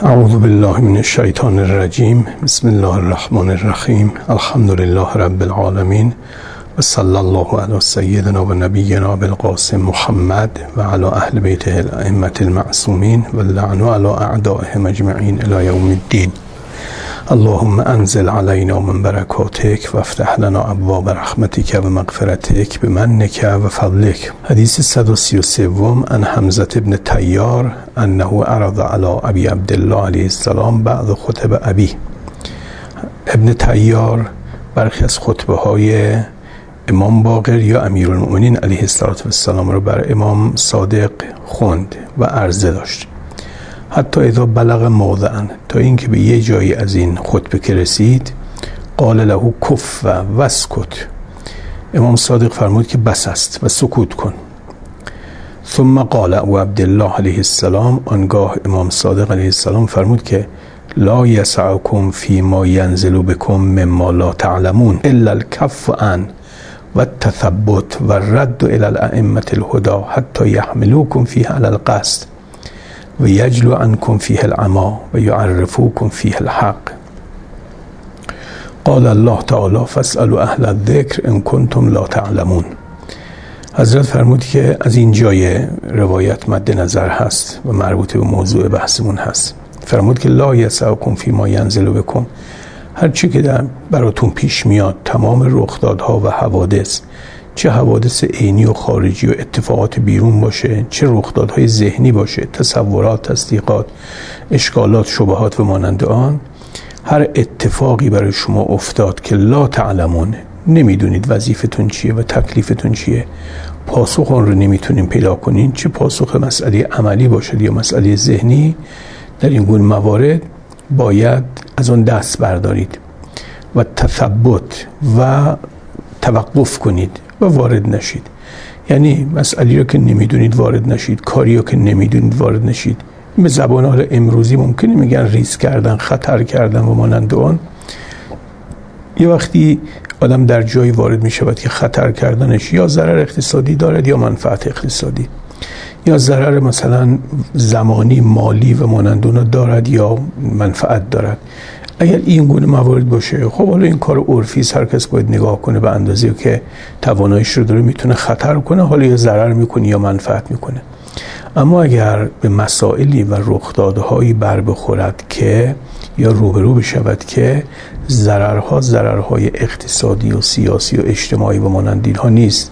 اعوذ بالله من الشیطان الرجیم. بسم الله الرحمن الرحیم. الحمد لله رب العالمین و صلی الله علی سیدنا و نبینا ابوالقاسم محمد و علی اهل بیته الائمة المعصومین و اللعن علی اعدائهم اجمعین الی یوم الدین. اللهم انزل علینا من برکاتک و افتح لنا ابواب رحمتک و مغفرتک بمنک و فضلک. حدیث 133 عن حمزة بن طیار انه عرض علی ابی عبدالله علیه السلام بعض خطب ابی. ابن طیار برخی از خطبه های امام باقر یا امیرالمؤمنین علیه السلام را بر امام صادق خوند و عرضه داشت. حتی اذا بلغ موضعا، تا اینکه به یه جایی از این خطبه که رسید، قال له کف و اسکت. امام صادق فرمود که بس است و سکوت کن. ثم قال ابو عبدالله علیه السلام، آنگاه امام صادق علیه السلام فرمود که لا یسعکم فیما ینزل بکم مما لا تعلمون الا الکف عن و التثبت و الرد الى الائمة الهدى حتی یحملوکم فیه علی القصد و یجلو عنکم فیه العما و یعرفوکم فیه الحق. قال الله تعالی فاسألوا اهل الذکر ان کنتم لا تعلمون. حضرت فرمود که از این جای روایت مد نظر هست و مربوط به موضوع بحثمون هست. فرمود که لا یسعکم فیما ینزل بکم، هر چی که براتون پیش میاد، تمام رخدادها و حوادث، چه حوادث عینی و خارجی و اتفاقات بیرون باشه، چه رخدادهای ذهنی باشه، تصورات، تصدیقات، اشکالات، شبهات و مانند آن، هر اتفاقی برای شما افتاد که لا تعلمون، نمیدونید وظیفتون چیه و تکلیفتون چیه، پاسخ اون رو نمیتونین پیدا کنین، چه پاسخ مسئله عملی باشد یا مسئله ذهنی، در این گونه موارد باید از اون دست بردارید و تثبت و توقف کنید و وارد نشید. یعنی مسئله رو که نمیدونید وارد نشید، کاری رو که نمیدونید وارد نشید. به زبان حال امروزی ممکنه میگن ریسک کردن، خطر کردن و مانند آن. یه وقتی آدم در جایی وارد میشود که خطر کردنش یا ضرر اقتصادی دارد یا منفعت اقتصادی، یا ضرر مثلا زمانی، مالی و مانند اون دارد یا منفعت دارد. اگر این گونه موارد باشه، خب حالا این کار عرفی است، هر کس باید نگاه کنه به اندازه‌ای که تواناییش رو داره، میتونه خطر کنه، حالا یا ضرر میکنه یا منفعت میکنه. اما اگر به مسائلی و رخدادهایی بر بخورد که یا روبرو بشود که ضررهای اقتصادی و سیاسی و اجتماعی و مانند اینها نیست،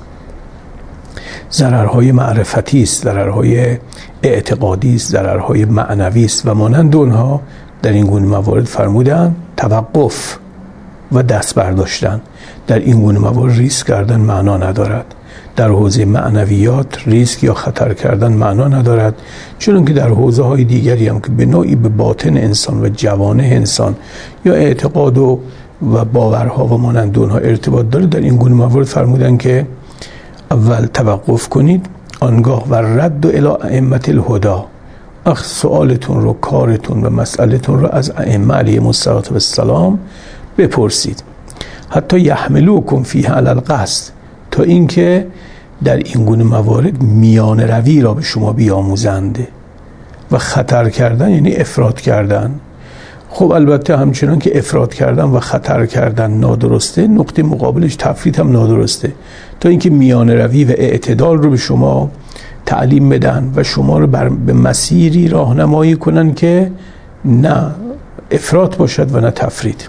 ضررهای معرفتی است، ضررهای اعتقادی است، ضررهای معنوی است و مانند اونها، در این گونه موارد فرمودن توقف و دست برداشتن. در این گونه موارد ریسک کردن معنا ندارد. در حوزه معنویات ریسک یا خطر کردن معنا ندارد، چون که در حوزه های دیگری هم که به نوعی به باطن انسان و جوانه انسان یا اعتقاد و باورها و مانند اونها ارتباط داره، در این گونه موارد فرمودن که اول توقف کنید، آنگاه و رد الی ائمة الهدی، سوالتون رو، کارتون و مسئلتون رو از ائمه علیهم السلام بپرسید. حتی یحملوکم فیه علی القصد، تا اینکه در این گونه موارد میان روی را به شما بیاموزند. و خطر کردن یعنی افراط کردن. خب البته همچنان که افراط کردن و خطر کردن نادرسته، نقطه مقابلش تفریط هم نادرسته. تا اینکه میان روی و اعتدال رو به شما تعلیم بدن و شما رو به مسیری راهنمایی کنن که نه افراط باشد و نه تفریط.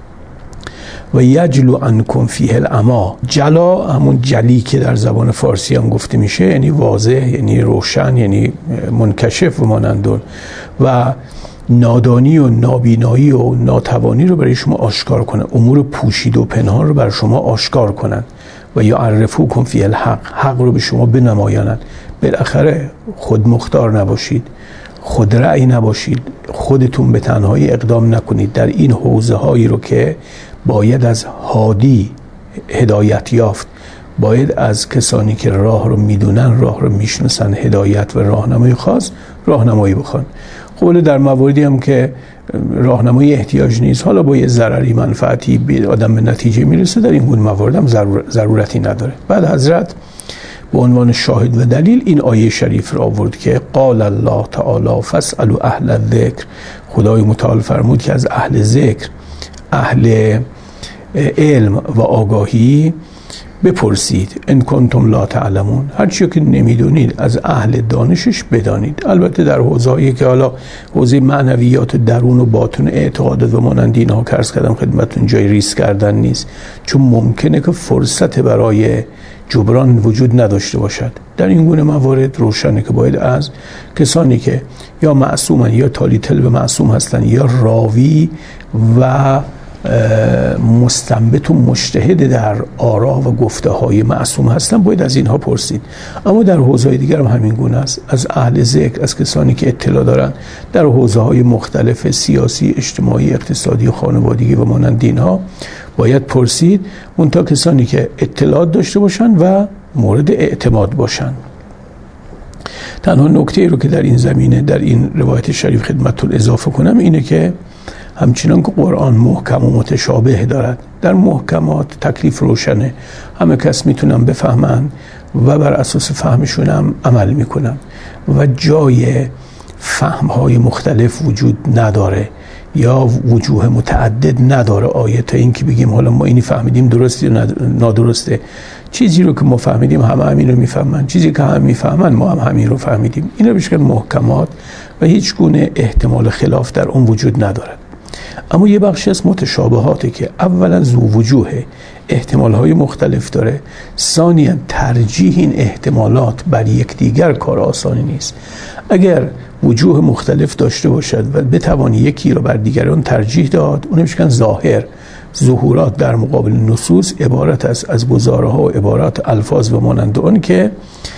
و یجلو عنکم فیه العما، جلا همون جلی که در زبان فارسی هم گفته میشه، یعنی واضح، یعنی روشن، یعنی منکشف و مانندون، و نادانی و نابینایی و ناتوانی رو برای شما آشکار کنن، امور پوشیده و پنهان رو برای شما آشکار کنن. و یعرفوکم فیه الحق، حق رو به شما بنمایانند. بالاخره خود مختار نباشید، خود رأی نباشید، خودتون به تنهایی اقدام نکنید در این حوزه هایی رو که باید از هادی هدایت یافت، باید از کسانی که راه رو میدونن، راه رو میشناسن، هدایت و راهنمایی خاص راهنمایی بخوان. خب در مواردی هم که راهنمایی احتیاج نیست، حالا با یه ضرری منفعتی آدم به نتیجه میرسه، در این گونه موارد هم ضرورتی نداره. بعد حضرت به عنوان شاهد و دلیل این آیه شریف را آورد که قال الله تعالی فاسألوا اهل الذکر، خدای متعال فرمود که از اهل ذکر، اهل علم و آگاهی بپرسید، ان کنتم لا تعلمون، هر چی که نمیدونید از اهل دانشش بدانید. البته در حوزه‌ای که حالا حوزه معنویات درون و باطن اعتقادات و مانند اینها که عرض کردم خدمتتون جای ریسک کردن نیست، چون ممکنه که فرصت برای جبران وجود نداشته باشد. در این گونه موارد روشنه که باید از کسانی که یا معصومن یا تالی تل به معصوم هستن یا راوی و مستنبط و مجتهد در آرا و گفته های معصوم هستن باید از اینها پرسید. اما در حوزه‌های دیگر هم همین گونه است، از اهل ذکر، از کسانی که اطلاع دارن در حوزه‌های مختلف سیاسی، اجتماعی، اقتصادی و خانوادگی و مانند اینها باید پرسید، منتها کسانی که اطلاعات داشته باشن و مورد اعتماد باشن. تنها نکته رو که در این زمینه در این روایت شریف خدمتتون اضافه کنم اینه که همچنان که قرآن محکم و متشابه دارد، در محکمات تکلیف روشنه، همه کس میتونن بفهمن و بر اساس فهمشون هم عمل میکنن و جای فهمهای مختلف وجود نداره یا وجوه متعدد نداره آیه تا این که بگیم حالا ما اینی فهمیدیم درسته یا نادرسته. چیزی رو که ما فهمیدیم همه همین رو میفهمن، چیزی که هم میفهمن ما هم همین رو فهمیدیم. این رو بهش میگن محکمات و هیچ گونه احتمال خلاف در اون وجود ندارد. اما یه بخشی از متشابهاتی که اولا ذو وجوه، احتمالهای مختلف داره، ثانیاً ترجیح این احتمالات بر یکدیگر کار آسانی نیست. اگر وجوه مختلف داشته باشد و بتوانی یکی را بر دیگران ترجیح داد، اون میشن ظاهر. ظهورات در مقابل نصوص عبارت از گزارها و عبارات الفاظ و مانند آن که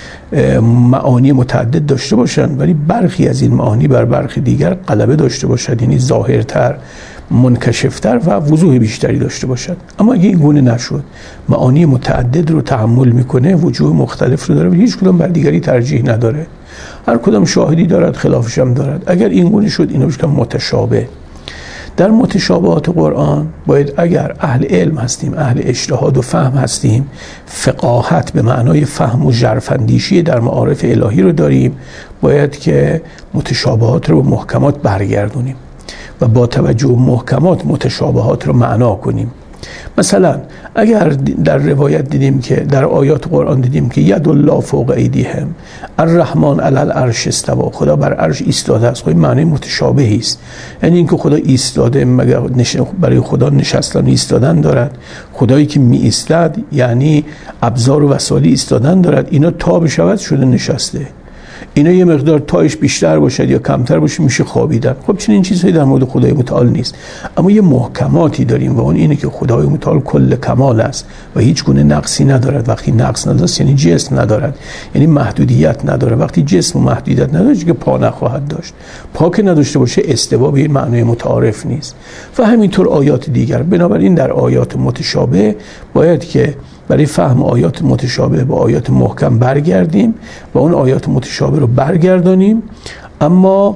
معانی متعدد داشته باشند، ولی برخی از این معانی بر برخی دیگر غلبه داشته باشد، یعنی ظاهرتر، منکشفتر و وضوح بیشتری داشته باشد. اما اگه این گونه نشد، معانی متعدد رو تحمل میکنه، وجوه مختلف رو داره و هیچ کدام بر دیگری ترجیح نداره، هر کدام شاهدی دارد خلافش هم دارد، اگر این گونه شد اینو میگن متشابه. در متشابهات قرآن باید اگر اهل علم هستیم، اهل اجتهاد و فهم هستیم، فقاهت به معنای فهم و ژرف‌اندیشی در معارف الهی رو داریم، باید که متشابهات رو به محکمات برگردونیم و با توجه به محکمات متشابهات رو معنا کنیم. مثلا اگر در روایت دیدیم که در آیات قرآن دیدیم که ید الله فوق ایدیهم، الرحمن علی العرش استوى، خدا بر عرش ایستاده است، خب این معنی متشابهی است. یعنی اینکه خدا ایستاده، مگر برای خدا نشستن و ایستادن دارد؟ خدایی که می ایستاد یعنی ابزار و وسایل ایستادن دارد، اینا تا بشود شده نشسته، اینا یه مقدار تایش بیشتر باشد یا کمتر باشه میشه خوابیدن. خب چنین چیزهایی در مورد خدای متعال نیست. اما یه محکماتی داریم و اون اینه که خدای متعال کل کمال است و هیچ گونه نقصی ندارد. وقتی نقص ندارد یعنی جسم ندارد، یعنی محدودیت نداره. وقتی جسم و محدودیت نداره که پا نخواهد داشت، پا که نداشته باشه استوا به این معنای متعارف نیست. و همینطور آیات دیگر. بنابراین در آیات متشابه باید که برای فهم آیات متشابه با آیات محکم برگردیم و اون آیات متشابه رو برگردانیم. اما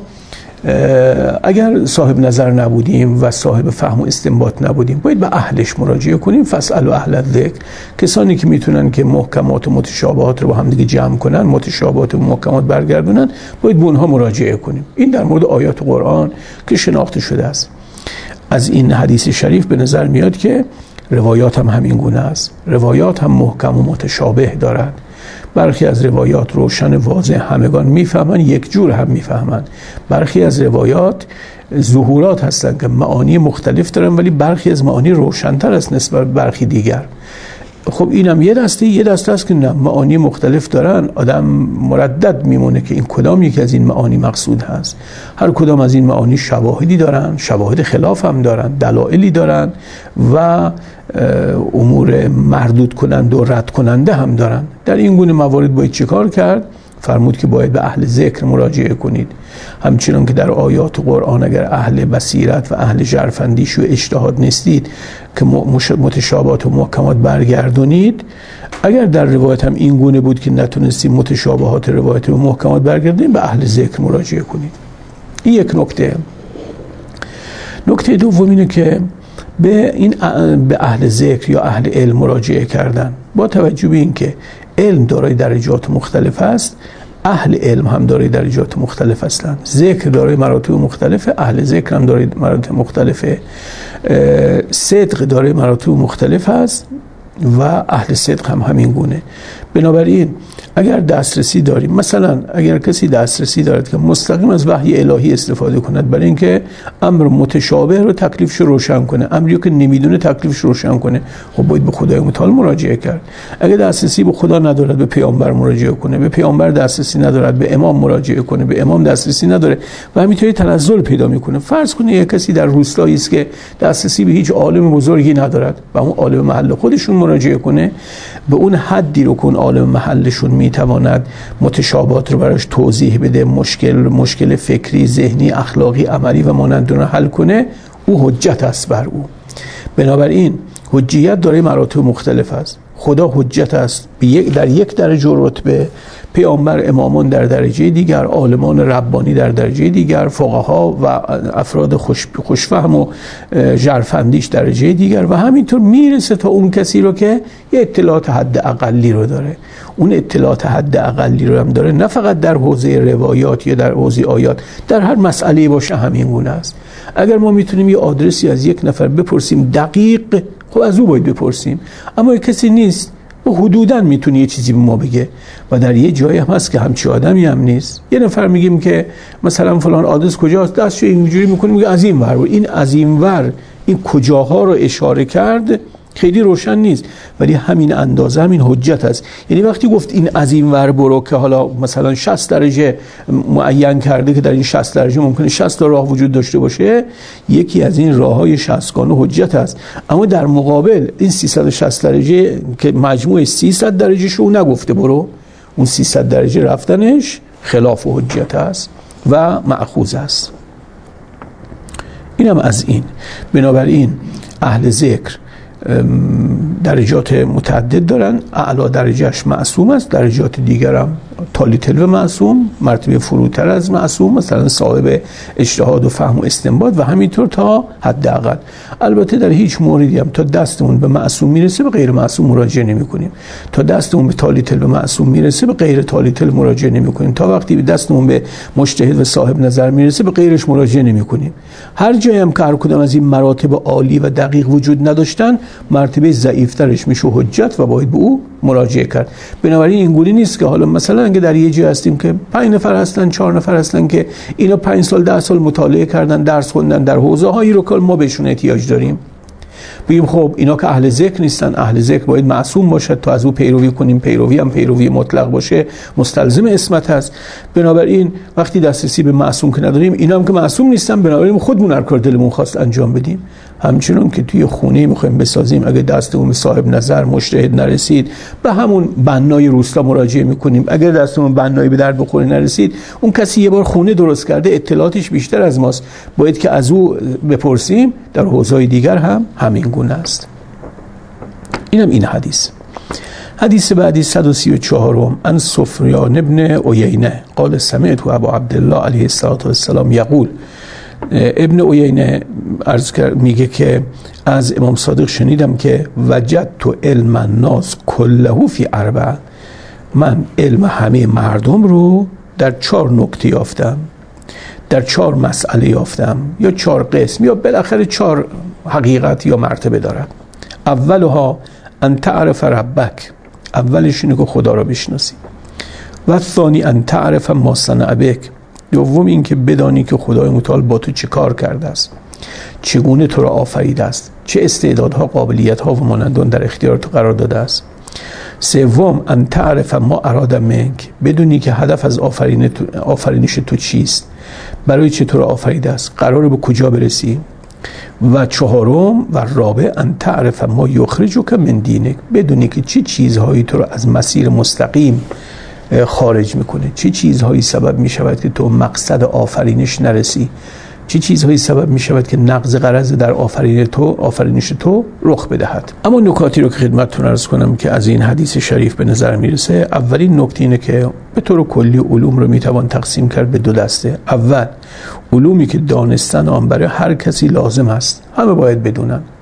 اگر صاحب نظر نبودیم و صاحب فهم و استنباط نبودیم، باید به اهلش مراجعه کنیم. فاسألوا اهل الذکر، کسانی که میتونن که محکمات و متشابهات رو با هم دیگه جمع کنن، متشابهات و محکمات برگردونن، باید به اونها مراجعه کنیم. این در مورد آیات قرآن که شناخته شده است. از این حدیث شریف به نظر میاد که روایات هم همین گونه است. روایات هم محکم و متشابه دارند. برخی از روایات روشن واضح همگان میفهمن، یک جور هم میفهمن. برخی از روایات ظهورات هستند که معانی مختلف دارن، ولی برخی از معانی روشن‌تر است نسبت به برخی دیگر. خب اینم یه دسته است که معانی مختلف دارن، آدم مردد میمونه که این کدام یکی از این معانی مقصود هست. هر کدام از این معانی شواهدی دارن، شواهد خلاف هم دارن، دلایلی دارن و امور مردود کننده و رد کننده هم دارن. در این گونه موارد باید چه کار کرد؟ فرمود که باید به اهل ذکر مراجعه کنید. همچنان که در آیات قرآن اگر اهل بصیرت و اهل ژرف‌اندیشی و اجتهاد نیستید که متشابهات و محکمات برگردونید، اگر در روایت هم این گونه بود که نتونستید متشابهات روایت و محکمات برگردونید، به اهل ذکر مراجعه کنید. این یک نکته. نکته دوم اینه که به اهل ذکر یا اهل علم مراجعه کردن با توجه به این که علم دارای درجات مختلف است، اهل علم هم دارای درجات مختلف هستند. ذکر دارای مراتب مختلفه، اهل ذکر هم دارای مراتب مختلفه. صدق دارای مراتب مختلف است و اهل صدق هم همین گونه. بنابراین اگر دسترسی داریم، مثلا اگر کسی دسترسی دارد که مستقیم از وحی الهی استفاده کند برای اینکه امر متشابه رو تکلیفش رو روشن کنه، امری که نمیدونه تکلیفش رو روشن کنه، خب باید به خدای متعال مراجعه کرد. اگر دسترسی به خدا ندارد به پیامبر مراجعه کنه، به پیامبر دسترسی ندارد به امام مراجعه کنه، به امام دسترسی نداره و همینطوری تنزل پیدا میکنه. فرض کنید یک کسی در روستایی است که دسترسی به هیچ عالم بزرگی ندارد و اون عالم محل خودشون مراجعه کنه، به اون حدی رو که اون عالم محلشون میتواند متشابهات رو براش توضیح بده، مشکل فکری، ذهنی، اخلاقی، عملی و مانند اون حل کنه، او حجت است بر او. بنابراین حجیت داره مراتب مختلف است. خدا حجت است در یک درجه رتبه، پیامبر امامان در درجه دیگر، عالمان ربانی در درجه دیگر، فقها و افراد خوشفهم و ژرفندیش درجه دیگر و همینطور میرسه تا اون کسی رو که یه اطلاعات حد اقلی رو داره. اون اطلاعات حد اقلی رو هم داره، نه فقط در حوزه روایات یا در حوزه آیات، در هر مسئله باشه همین گونه است. اگر ما میتونیم یه آدرسی از یک نفر بپرسیم دقیق، خب از او باید بپرسیم، اما کسی نیست و حدوداً میتونه یه چیزی به ما بگه و در یه جایی هم هست که همچی آدمی هم نیست. یه نفر میگیم که مثلا فلان آدرس کجاست، دستشو اینجوری میکنه میگه از این ور، این از این ور این کجاها رو اشاره کرد خیلی روشن نیست، ولی همین اندازه همین حجت است. یعنی وقتی گفت این از این ور برو که حالا مثلا 60 درجه معین کرده که در این 60 درجه ممکنه 60 تا راه وجود داشته باشه، یکی از این راههای 60 گانه حجت است. اما در مقابل این 360 درجه که مجموع 300 درجه شو نگفته برو، اون 300 درجه رفتنش خلاف حجت است و مأخوذ است. اینم از این. بنابراین اهل ذکر درجات متعدد دارن، اعلی درجهش معصوم است، درجات دیگر هم تالی تلو معصوم، مرتبه فروتر از معصوم، مثلا صاحب اجتهاد و فهم و استنباط و همینطور تا حداقل. البته در هیچ موردی هم تا دستمون به معصوم میرسه به غیر معصوم مراجعه نمی‌کنیم، تا دستمون به تالی تلو معصوم میرسه به غیر تالی تلو مراجعه نمی‌کنیم، تا وقتی به دستمون به مجتهد و صاحب نظر میرسه به غیرش مراجعه نمی‌کنیم. هر جایی هم که هر کدام از این مراتب عالی و دقیق وجود نداشتن، مرتبه ضعیف‌ترش میشه حجت و باید به او مراجعه کرد. بنابراین اینگونه نیست که حالا مثلا اگه در یه جای هستیم که 5 نفر هستن، 4 نفر هستن که اینا 5 سال 10 سال مطالعه کردن، درس خوندن در حوزه‌هایی رو که ما بهشون احتیاج داریم، بگیم خب اینا که اهل ذکر نیستن، اهل ذکر باید معصوم باشد تا از او پیروی کنیم، پیروی هم پیروی مطلق باشه مستلزم عصمت هست. بنابراین وقتی دسترسی به معصوم که نداریم، اینا هم که معصوم نیستن، بنابراین خودمون هر کار دلمون خواست انجام بدیم. همچنان که توی خونه میخوایم بسازیم، اگه دستمون به صاحب نظر مجتهد نرسید، به همون بنای روستا مراجعه میکنیم. اگر دستمون بنایی به درد بخوره نرسید، اون کسی یه بار خونه درست کرده، اطلاعاتش بیشتر از ماست، باید که از او بپرسیم. در حوزه‌های دیگر هم همین گونه است. اینم این حدیث. حدیث بعدی 134 عن سفیان ابن عیینه قال سمعت ابو عبدالله علیه السلام یقول، ابن عیینه عرض کرد، میگه که از امام صادق شنیدم که وجدت علم الناس کله فی اربع، من علم همه مردم رو در 4 نکته یافتم، در 4 مسئله یافتم، یا 4 قسم، یا بالاخره 4 حقیقت یا مرتبه دارد. اولها ان تعرف ربک، اولش اینه که خدا را بشناسی. و ثانی ان تعرف ما صنع بک، دوم این که بدانی که خدای متعال با تو چه کار کرده است، چگونه تو را آفریده است، چه استعدادها، قابلیتها و مانندان در اختیار تو قرار داده است. سوم ان تعرف ما اراد منک، بدونی که هدف از آفرینش تو چیست، برای چه تو را آفریده است، قراره به کجا برسی. و چهارم و رابع ان تعرف ما یخرجک من دینک، بدونی که چه چیزهایی تو را از مسیر مستقیم خارج میکنه، چه چیزهایی سبب میشود که تو مقصد آفرینش نرسی، چه چیزهایی سبب میشود که نقض غرض در آفرینش تو رخ بدهد. اما نکاتی رو که خدمتتون عرض کنم که از این حدیث شریف به نظر میرسه، اولین نکته اینه که به طور کلی علوم رو میتوان تقسیم کرد به 2 دسته. اول علومی که دانستن آن برای هر کسی لازم است، همه باید بدونن.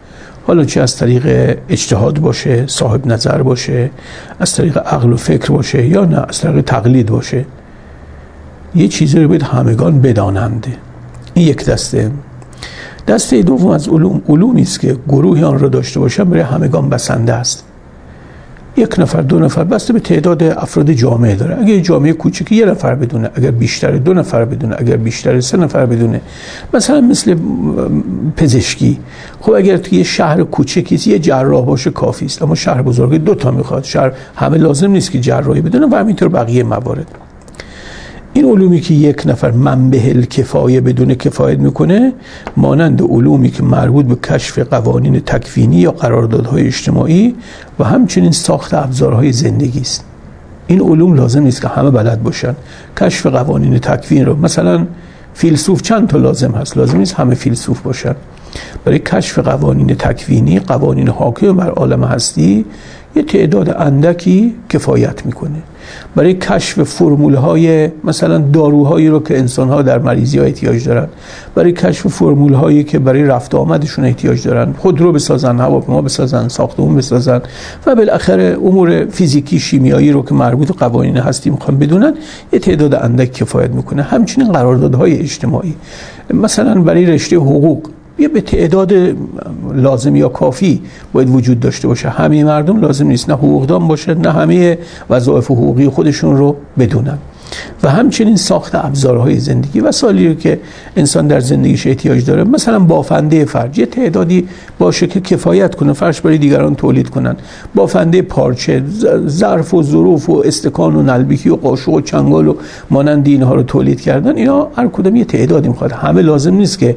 حالا چه از طریق اجتهاد باشه، صاحب نظر باشه، از طریق عقل و فکر باشه، یا نه از طریق تقلید باشه، یه چیزی رو باید همگان بدانند. این یک دسته. دسته دوم از علومی است که گروهی آن را داشته باشن برای همگان بسنده است. یک نفر، دو نفر، بسته به تعداد افراد جامعه داره. اگر جامعه کوچکی یه نفر بدونه، اگر بیشتر دو نفر بدونه، اگر بیشتر سه نفر بدونه. مثلا مثل پزشکی، خب اگر توی یه شهر کوچکی یه جراح باشه کافی است، اما شهر بزرگ دو تا میخواد، شهر همه لازم نیست که جراحی بدونه و همینطور بقیه موارد. این علومی که یک نفر منبع الکفایه بدون کفایت میکنه، مانند علومی که مربوط به کشف قوانین تکوینی یا قراردادهای اجتماعی و همچنین ساخت ابزارهای زندگی است. این علوم لازم نیست که همه بلد باشن. کشف قوانین تکوین رو، مثلا فیلسوف چند تا لازم هست، لازم نیست همه فیلسوف باشن. برای کشف قوانین تکوینی، قوانین حاکم بر عالم هستی، یه تعداد اندکی کفایت میکنه. برای کشف فرمولهای مثلا داروهایی رو که انسان‌ها در مریضی‌ها احتیاج دارن، برای کشف فرمولهایی که برای رفت آمدشون احتیاج دارن، خودرو بسازن، هواپیما بسازن، ساختمون بسازن و بالاخره امور فیزیکی شیمیایی رو که مربوط به قوانین هستی میخوان بدونن، یه تعداد اندک کفایت میکنه. همچنین قراردادهای اجتماعی، مثلا برای رشته حقوق یه به تعداد لازم یا کافی باید وجود داشته باشه. همه مردم لازم نیست نه حقوقدان باشه، نه همه وظایف حقوقی خودشون رو بدونن. و همچنین ساخت ابزارهای زندگی، وسایلی رو که انسان در زندگیش احتیاج داره، مثلا بافنده فرش یه تعدادی باشه که کفایت کنه فرش برای دیگران تولید کنن، بافنده پارچه، ظرف و ظروف و استکان و نلبکی و قاشق و چنگال و مانند اینها رو تولید کردن. اینا هر کدوم یه تعدادی میخواد، همه لازم نیست که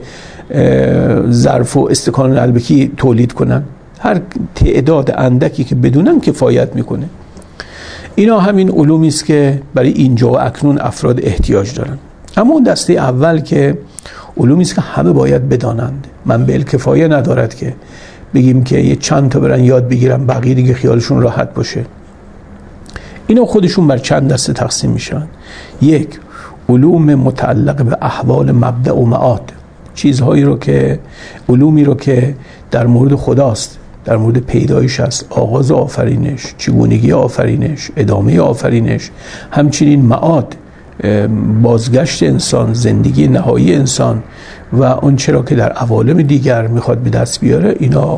ظرف و استکان و نلبکی تولید کنن. هر تعداد اندکی که بدونن کفایت میکنه. اینا همین علومی است که برای اینجا و اکنون افراد احتیاج دارن. اما اون دسته اول که علومی است که همه باید بدانند، منبع الکفایه ندارد که بگیم که یه چند تا برن یاد بگیرن بقیه دیگه خیالشون راحت باشه. اینا خودشون بر چند دسته تقسیم میشن. یک، علوم متعلق به احوال مبدأ و معاد، چیزهایی رو که، علومی رو که در مورد خداست، در مورد پیدایش است، آغاز آفرینش، چگونگی آفرینش، ادامه آفرینش، همچنین معاد، بازگشت انسان، زندگی نهایی انسان و اون چرا که در عوالم دیگر میخواد به دست بیاره، اینا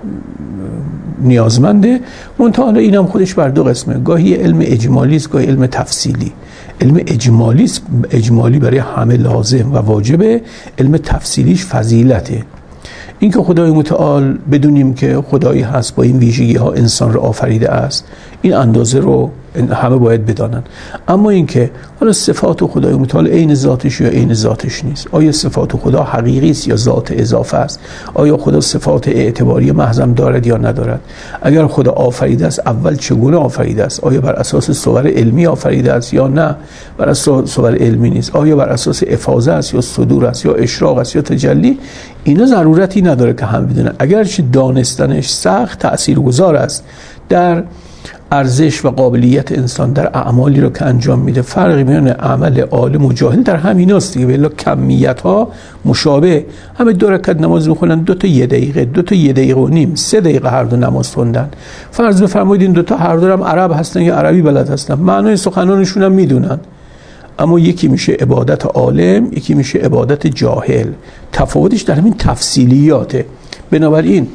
نیازمنده. منتها این هم خودش بر دو قسمه، گاهی علم اجمالی است، گاهی علم تفصیلی. علم اجمالی برای همه لازم و واجبه، علم تفصیلیش فضیلته. این که خدای متعال بدونیم که خدایی هست با این ویژگی ها انسان رو آفریده است، این اندازه رو همه باید بدانن. اما این که حالا صفات خدای متعال عین ذاتش یا عین ذاتش نیست، آیا صفات خدا حقیقی است یا ذات اضافه است، آیا خدا صفات اعتباری محض دارد یا ندارد، اگر خدا آفریده است اول چگونه آفریده است، آیا بر اساس صور علمی آفریده است یا نه بر اساس صور علمی نیست، آیا بر اساس افاضه است یا صدور است یا اشراق است یا تجلی. اینا ضرورتی نداره که هم بدونن، اگرچه دانستنش سخت تاثیرگذار است در ارزش و قابلیت انسان در اعمالی رو که انجام میده. فرقی میان عمل عالم و جاهل در همین است دیگه، بلا کمیت ها مشابه. همه 2 رکعت نماز میخونن، 2 تا 1 دقیقه، 2 تا 1 دقیقه و نیم، 3 دقیقه هر دو نماز خوندن. فرض بفرمایید این 2 تا هر دو هم عرب هستن یا عربی بلد هستن، معنای سخنانشون هم میدونن، اما یکی میشه عبادت عالم، یکی میشه عبادت جاهل. تفاوتش در همین تفصیلیاته. بنابراین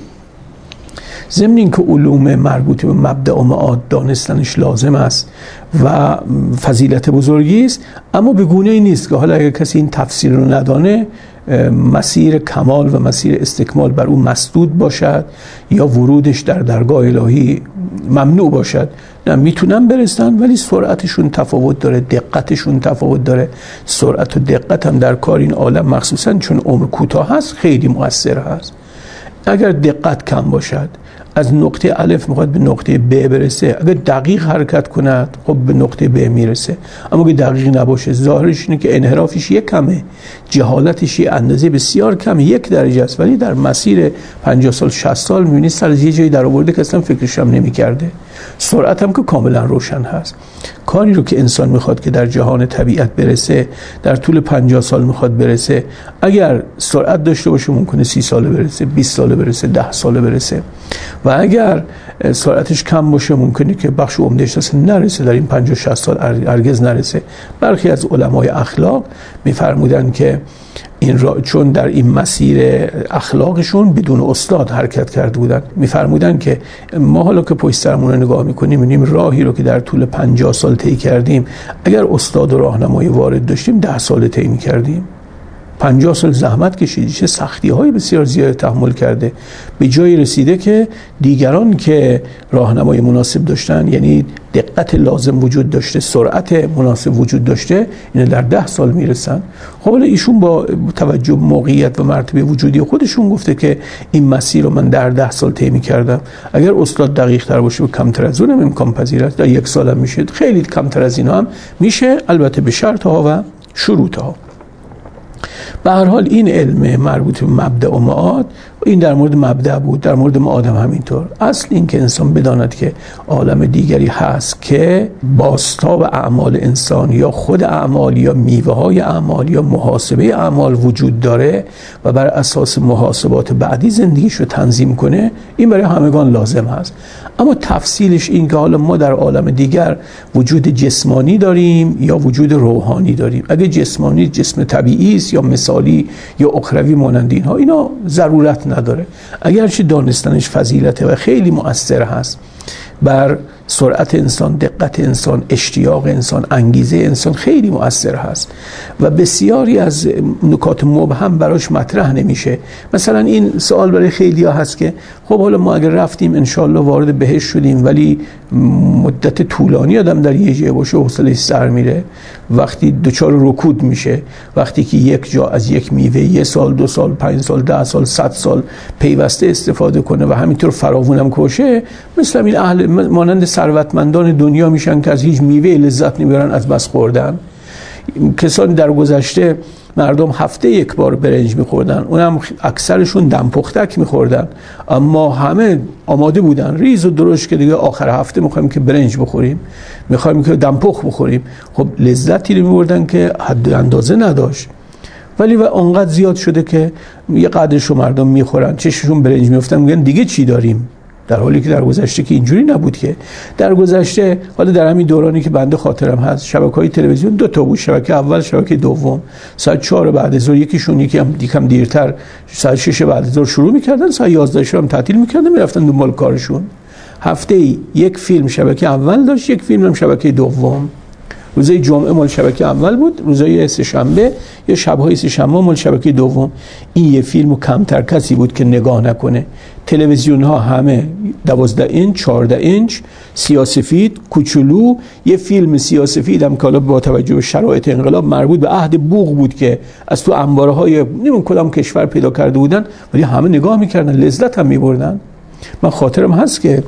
ضمن این که علوم مربوط به مبدأ و معاد دانستنش لازم است و فضیلت بزرگی است، اما به گونه‌ای نیست که حالا اگر کسی این تفسیر رو ندانه مسیر کمال و مسیر استکمال بر اون مسدود باشد یا ورودش در درگاه الهی ممنوع باشد. نه، میتونن برسن ولی سرعتشون تفاوت داره، دقتشون تفاوت داره. سرعت و دقت هم در کار این عالم مخصوصا چون عمر کوتاه هست خیلی مؤثر هست. اگر دقت کم باشد، از نقطه الف میخواد به نقطه ب برسه، اگر دقیق حرکت کند خب به نقطه ب میرسه. اما اگر دقیق نباشه ظاهرش اینه که انحرافش یک کمه، جهالتش یه اندازه بسیار کمه، 1 درجه است، ولی در مسیر 50 سال 60 سال میبینی سر از یه جایی در آورده که اصلا فکرش هم نمی‌کرده. سرعت هم که کاملا روشن هست. کاری رو که انسان میخواد که در جهان طبیعت برسه، در طول 50 سال میخواد برسه، اگر سرعت داشته باشه ممکنه 30 ساله برسه، 20 ساله برسه، 10 ساله برسه، و اگر سرعتش کم باشه ممکنه که بخش عمده‌اش اصلا نرسه، در این 50-60 سال هرگز نرسه. برخی از علمای اخلاق میفرمودن که این چون در این مسیر اخلاقشون بدون استاد حرکت کرده بودن، میفرمودن که ما حالا که پشت سرمون رو نگاه میکنیم می‌بینیم راهی رو که در طول 50 سال طی کردیم اگر استاد و راهنمای وارد داشتیم 10 سال طی می‌کردیم. 50 سال زحمت کشیده، چه سختی‌های بسیار زیاد تحمل کرده، به جایی رسیده که دیگران که راهنمای مناسب داشتن، یعنی دقت لازم وجود داشته، سرعت مناسب وجود داشته، اینا در 10 سال میرسن. خب حالا ایشون با توجه به موقعیت و مرتبه وجودی خودشون گفته که این مسیر رو من در 10 سال طی می‌کردم. اگر استاد دقیق تر باشه کمتر از اون هم امکان پذیر است، در 1 سال هم میشه، خیلی کمتر از اینا هم میشه، البته به شرط‌ها و شروط‌ها. به هر حال این علم مربوط به مبدأ و معاد، این در مورد مبدأ بود، در مورد معاد هم همینطور. اصل این که انسان بداند که عالم دیگری هست که بازتاب اعمال انسان یا خود اعمال یا میوه های اعمال یا محاسبه اعمال وجود داره و بر اساس محاسبات بعدی زندگیش رو تنظیم کنه، این برای همگان لازم هست. اما تفصیلش این که حالا ما در عالم دیگر وجود جسمانی داریم یا وجود روحانی داریم. اگه جسمانی جسم طبیعی است یا مثالی یا اخروی مانند اینها، اینا ضرورت نداره، اگرچه دانستنش فضیلته و خیلی مؤثر هست بر سرعت انسان، دقت انسان، اشتیاق انسان، انگیزه انسان، خیلی مؤثر هست و بسیاری از نکات مبهم براش مطرح نمیشه. مثلا این سوال برای خیلی ها هست که خب حالا ما اگر رفتیم انشالله وارد بهشت شدیم ولی مدت طولانی آدم در یه جای باشه حوصله‌اش سر میره، وقتی دچار رکود میشه، وقتی که یک جا از یک میوه 1 سال 2 سال 5 سال 10 سال 100 سال پیوسته استفاده کنه و همینطور فراوونم کشه، مثل این اهل مانند ثروتمندان دنیا میشن که از هیچ میوه لذت نمیبرن از بس خوردن. کسانی در گذشته مردم هفته 1 بار برنج میخوردن، اونم اکثرشون دم پختک میخوردن، اما همه آماده بودن ریز و درشت که دیگه آخر هفته میخوایم که برنج بخوریم، میخوایم که دم پخت بخوریم. خب لذتی رو میبردن که حد اندازه نداشت، ولی و انقدر زیاد شده که یه قدرش رو مردم میخورن، چششون برنج میافتن، میگن دیگه چی داریم، در حالی که در گذشته که اینجوری نبود. که در گذشته، حالا در همین دورانی که بنده خاطرم هست، شبکه‌های تلویزیون 2 تا بود، شبکه اول، شبکه دوم. ساعت 4 بعد از ظهر یکیشون، یکم دیرتر ساعت 6 بعد از ظهر شروع می‌کردن، ساعت 11 شب تعطیل می‌کردن، می‌رفتن دنبال کارشون. هفته‌ای 1 فیلم شبکه اول داشت، 1 فیلم هم شبکه دوم. روزای جمعه مال شبکه اول بود، روزای سه شنبه یا شب‌های سه شنبه مال شبکه دوم. این یه فیلمو کمتر کسی بود که نگاه نکنه. تلویزیون ها همه 12 اینچ 14 اینچ سیاه‌سفید کوچولو. یه فیلم سیاه‌سفید هم که با توجه به شرایط انقلاب مربوط به عهد بوق بود که از تو انبارهای نمیدونم کدام کشور پیدا کرده بودن، ولی همه نگاه میکردن، لذت هم میبردن. من خاطرم هست که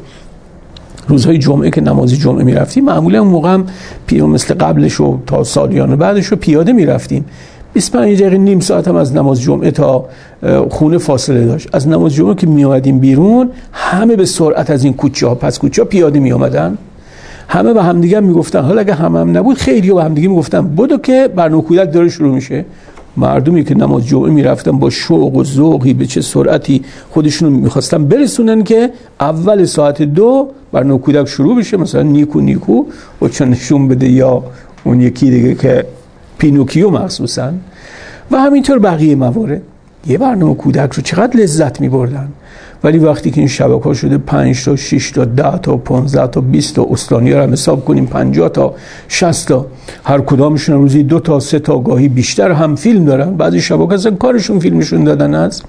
روزهای جمعه که نماز جمعه میرفتیم، معمولا اون موقع هم مثل قبلش و تا سالیان بعدش رو پیاده میرفتیم. 25 دقیقه نیم ساعت هم از نماز جمعه تا خونه فاصله داشت. از نماز جمعه که می اومدیم بیرون، همه به سرعت از این کوچه ها پس کوچه ها پیاده می اومدن، همه به همدیگه میگفتن، حالا اگه هم نبود خیلی به همدیگه میگفتن بدو که برنامه کودک داره شروع میشه. مردمی که نماز جمعه میرفتن با شوق و ذوقی به چه سرعتی خودشونو میخواستن برسونن که اول ساعت 2 برنامه کودک شروع بشه، مثلا نیکو و چون نشون بده یا اون یکی دیگه که پینوکیو مخصوصا، و همینطور بقیه موارد. یه برنامه کودک رو چقدر لذت می‌بردن. ولی وقتی که این شبکه‌ها شده 5 تا 6 تا 10 تا 15 تا 20 تا استانی‌ها رو حساب کنیم 50 تا 60 تا، هر کدامشون روزی 2 تا 3 تا گاهی بیشتر هم فیلم دارن. بعضی شبکه‌ها اصلا کارشون فیلمشون دادن است.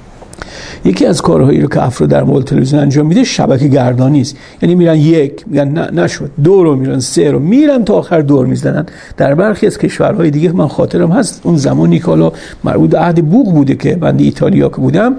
یکی از کارهایی رو که افراد در مول تلویزیون انجام میده شبکه گردانی است. یعنی میرن 1 میگن نه نشد، 2 رو میرن، 3 رو میرن تا آخر دور میزنن. در برخی از کشورهای دیگه من خاطرم هست اون زمانی که حالا مربوط به عهد بوق بوده که من ایتالیا که بودم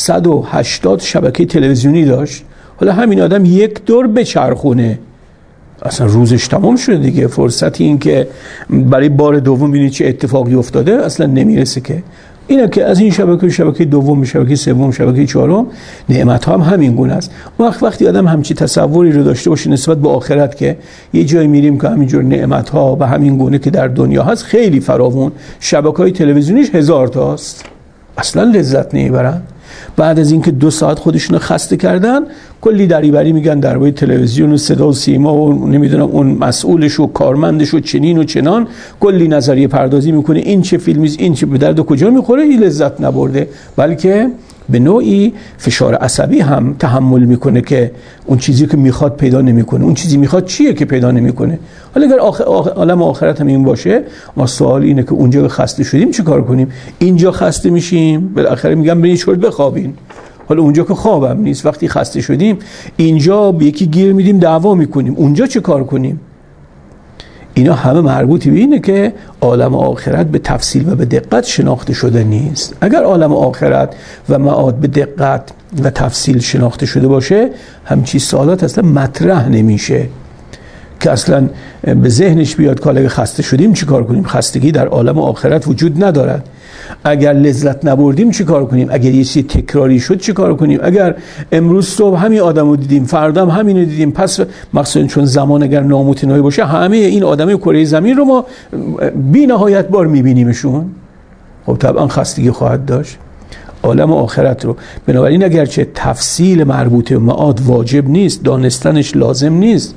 180 شبکه تلویزیونی داشت. حالا همین آدم 1 دور بچرخونه اصلا روزش تمام شده دیگه. فرصتی این که برای بار دوم ببینید چه اتفاقی افتاده اصلا نمیرسه که. اینه که از این شبکه دوم، شبکه سوم، شبکه چهارم، نعمت ها هم همین گونه است. وقتی آدم همچی تصوری رو داشته باشه نسبت به آخرت که یه جایی میریم که همینجور نعمت ها و همین گونه که در دنیا هست خیلی فراوون، شبکه‌های تلویزیونیش 1000 تاست، اصلا لذت نمیبرن. بعد از اینکه 2 ساعت خودشونو خسته کردن کلی دریوری میگن درباره تلویزیون و صدا و سیما و نمیدونم اون مسئولش و کارمندش و چنین و چنان، کلی نظریه پردازی میکنه این چه فیلمی، این چه به درد کجا میخوره. این لذت نبرده، بلکه به نوعی فشار عصبی هم تحمل میکنه که اون چیزی که میخواد پیدا نمیکنه. اون چیزی میخواد چیه که پیدا نمیکنه؟ حالا اگر عالم آخرت هم این باشه، ما سوال اینه که اونجا خسته شدیم چه کار کنیم؟ اینجا خسته میشیم بالاخره میگم برین چرت بخوابین. حالا اونجا که خوابم نیست، وقتی خسته شدیم اینجا به یکی گیر میدیم دعوا میکنیم، اونجا چه کار کنیم؟ اینا همه مربوطی به اینه که عالم آخرت به تفصیل و به دقت شناخته شده نیست. اگر عالم آخرت و معاد به دقت و تفصیل شناخته شده باشه، همچین سوالات اصلا مطرح نمیشه که اصلا به ذهنش بیاد که اگه خسته شدیم چی کار کنیم. خستگی در عالم آخرت وجود ندارد. اگر لذت نبردیم چی کار کنیم؟ اگر یه چیز تکراری شد چی کار کنیم؟ اگر امروز صبح همین آدمو دیدیم، فردا هم همینو دیدیم، پس مثلا چون زمان اگر نامتناهی باشه همه این آدمای کره زمین رو ما بی نهایت بار میبینیمشون، خب طبعا خستگی خواهد داشت عالم آخرت رو. بنابراین اگرچه تفصیل مربوط به معاد واجب نیست، دانستنش لازم نیست،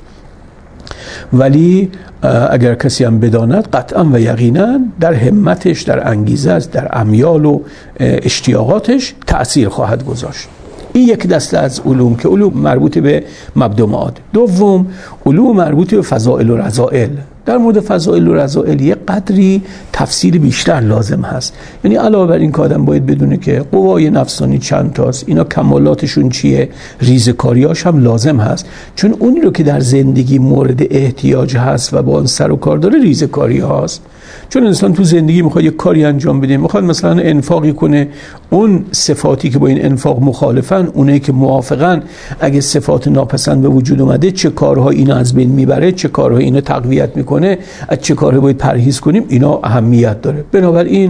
ولی اگر کسی هم بداند قطعا و یقینا در همتش، در انگیزش، در امیال و اشتیاقاتش تأثیر خواهد گذاشت. این یک دسته از علوم که علوم مربوط به مبدا معاد. دوم، علوم مربوط به فضائل و رذائل. در مورد فضائل و رذائل یک قدری تفصیل بیشتر لازم هست. یعنی علاوه بر این که آدم باید بدونه که قوای نفسانی چند تاست، اینا کمالاتشون چیه، ریزکاریاش هم لازم هست، چون اونی رو که در زندگی مورد احتیاج هست و با اون سر و کار داره ریزکاری هاست. چون انسان تو زندگی میخواد یک کاری انجام بده، میخواد مثلا انفاقی کنه، اون صفاتی که با این انفاق مخالفن، اونایی که موافقن، اگه صفات ناپسند به وجود اومده چه کارها اینو از بین میبره، چه کارها اینو تقویت میکنه، از چه کارها باید پرهیز کنیم، اینا اهمیت داره. بنابراین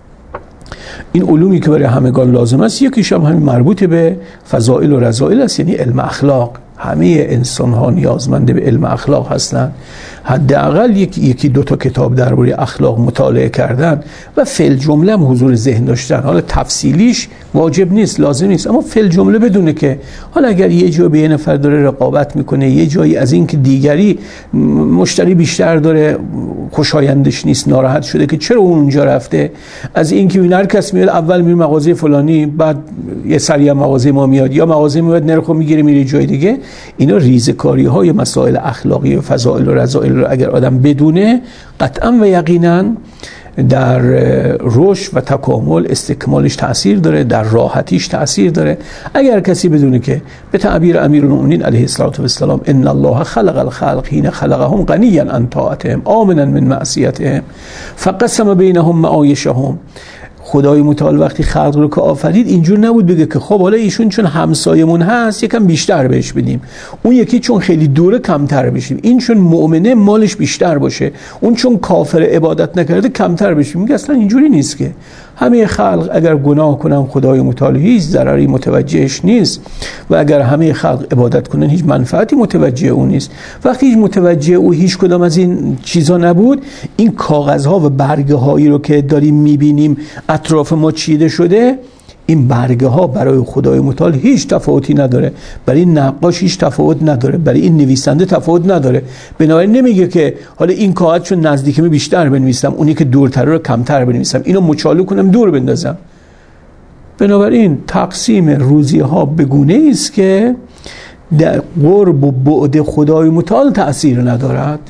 این علومی که برای همگان لازم است، یکیش هم همین مربوط به فضائل و رذائل است، یعنی علم اخلاق. همه انسان ها نیازمند به علم اخلاق هستند. حداقل یکی 2 تا کتاب درباره اخلاق مطالعه کردن و فی الجمله هم حضور ذهن داشتن. حالا تفصیلیش واجب نیست، لازم نیست، اما فی الجمله بدونه که حالا اگر یه جا به یه نفر داره رقابت میکنه، یه جایی از این که دیگری مشتری بیشتر داره خوشایندش نیست، ناراحت شده که چرا اون اونجا رفته، از این که هر کس میاد اول میره مغازه فلانی، بعد یه سری مغازه ما میاد، یا مغازه میاد نرخو میگیره میره جای دیگه. اینا ریزکاری های مسائل اخلاقی و فضائل و رذائل رو اگر آدم بدونه، قطعا و یقینا در رشد و تکامل استکمالش تأثیر داره، در راحتیش تأثیر داره. اگر کسی بدونه که به تعبیر امیرالمؤمنین علیه السلام ان الله خلق الخلق حين خلقهم غنیا عن طاعتهم آمنا من معصیتهم فقسم بینهم معایشهم، خدای متعال وقتی خلق رو که آفرید اینجور نبود بگه که خب حالا ایشون چون همسایمون هست یکم بیشتر بهش بدیم، اون یکی چون خیلی دوره کمتر بشیم، این چون مؤمنه مالش بیشتر باشه، اون چون کافر عبادت نکرده کمتر بشیم. میگه اصلا اینجوری نیست که همه خلق اگر گناه کنن خدای متعال هیچ ضرری متوجهش نیست، و اگر همه خلق عبادت کنن هیچ منفعتی متوجه اون نیست. وقتی هیچ متوجه او هیچ کدام از این چیزا نبود، این کاغذها و برگه هایی رو که داریم میبینیم اطراف ما چیده شده، این برگه ها برای خدای متعال هیچ تفاوتی نداره، برای این نقاش هیچ تفاوت نداره، برای این نویسنده تفاوت نداره. بنابراین نمیگه که حالا این کاغذ چون نزدیکمه بیشتر بنویسم، اونی که دورتره رو کمتر بنویسم، اینو مچاله کنم دور بندازم. بنابراین تقسیم روزی ها به گونه است که در قرب و بعد خدای متعال تأثیر ندارد،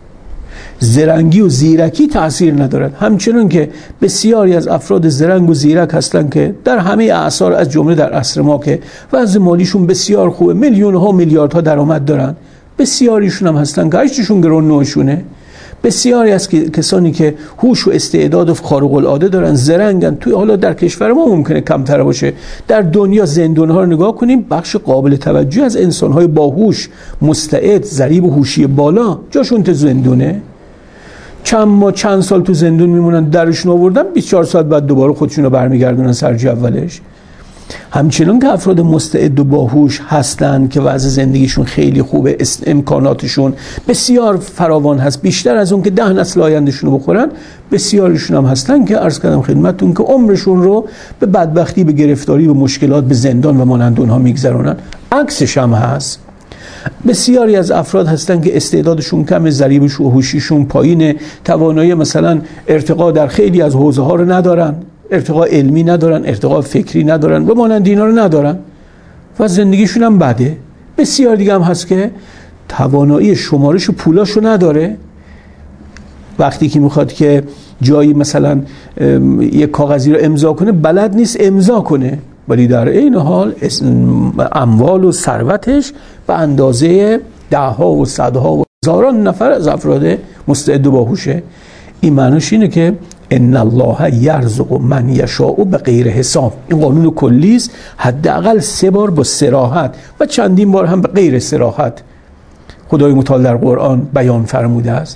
زرنگی و زیرکی تأثیر ندارد. همچنون که بسیاری از افراد زرنگ و زیرک هستند که در همه اعصار از جمله در عصر ما که وضع مالیشون بسیار خوبه، میلیون ها میلیارد ها درآمد دارن، بسیاریشون هم هستن که هشتشون گرون نوشونه. بسیاری از کسانی که هوش و استعداد و خارق العاده دارن، زرنگن، توی حالا در کشور ما ممکنه کمتر باشه، در دنیا زندان‌ها رو نگاه کنیم، بخش قابل توجه از انسان‌های باهوش، مستعد، ضریب و هوشی بالا جاشون تو زندونه. چند سال تو زندون میمونن، درشون آوردن 24 ساعت بعد دوباره خودشون رو برمیگردونن سر جای اولش. همچنان که افراد مستعد و باهوش هستن که وضع زندگیشون خیلی خوبه، امکاناتشون بسیار فراوان هست، بیشتر از اون که 10 نسل آیندهشون رو بخورن، بسیارشون هم هستن که عرض کردم خدمتتون که عمرشون رو به بدبختی، به گرفتاری، به مشکلات، به زندان و مانند اونها میگذرونن. عکسش هم هست. بسیاری از افراد هستن که استعدادشون کمه، ضریب هوشیشون پایینه، توانایی مثلا ارتقا در خیلی از حوزه ها رو ندارن، ارتقا علمی ندارن، ارتقا فکری ندارن و مانند اینا رو ندارن و زندگیشون هم بده. بسیار دیگه هم هست که توانایی شمارش پولاشو نداره، وقتی که میخواد که جایی مثلا یک کاغذی رو امضا کنه بلد نیست امضا کنه، ولی در این حال اموال و ثروتش به اندازه 10 ها و 100 ها و هزاران نفر از افراد مستعد و باهوشه. این معنیش اینه که ان الله یرزق من یشاء بغیر حساب. این قانون کلی است، حداقل 3 بار با صراحت و چندین بار هم به غیر صراحت خدای متعال در قرآن بیان فرموده است.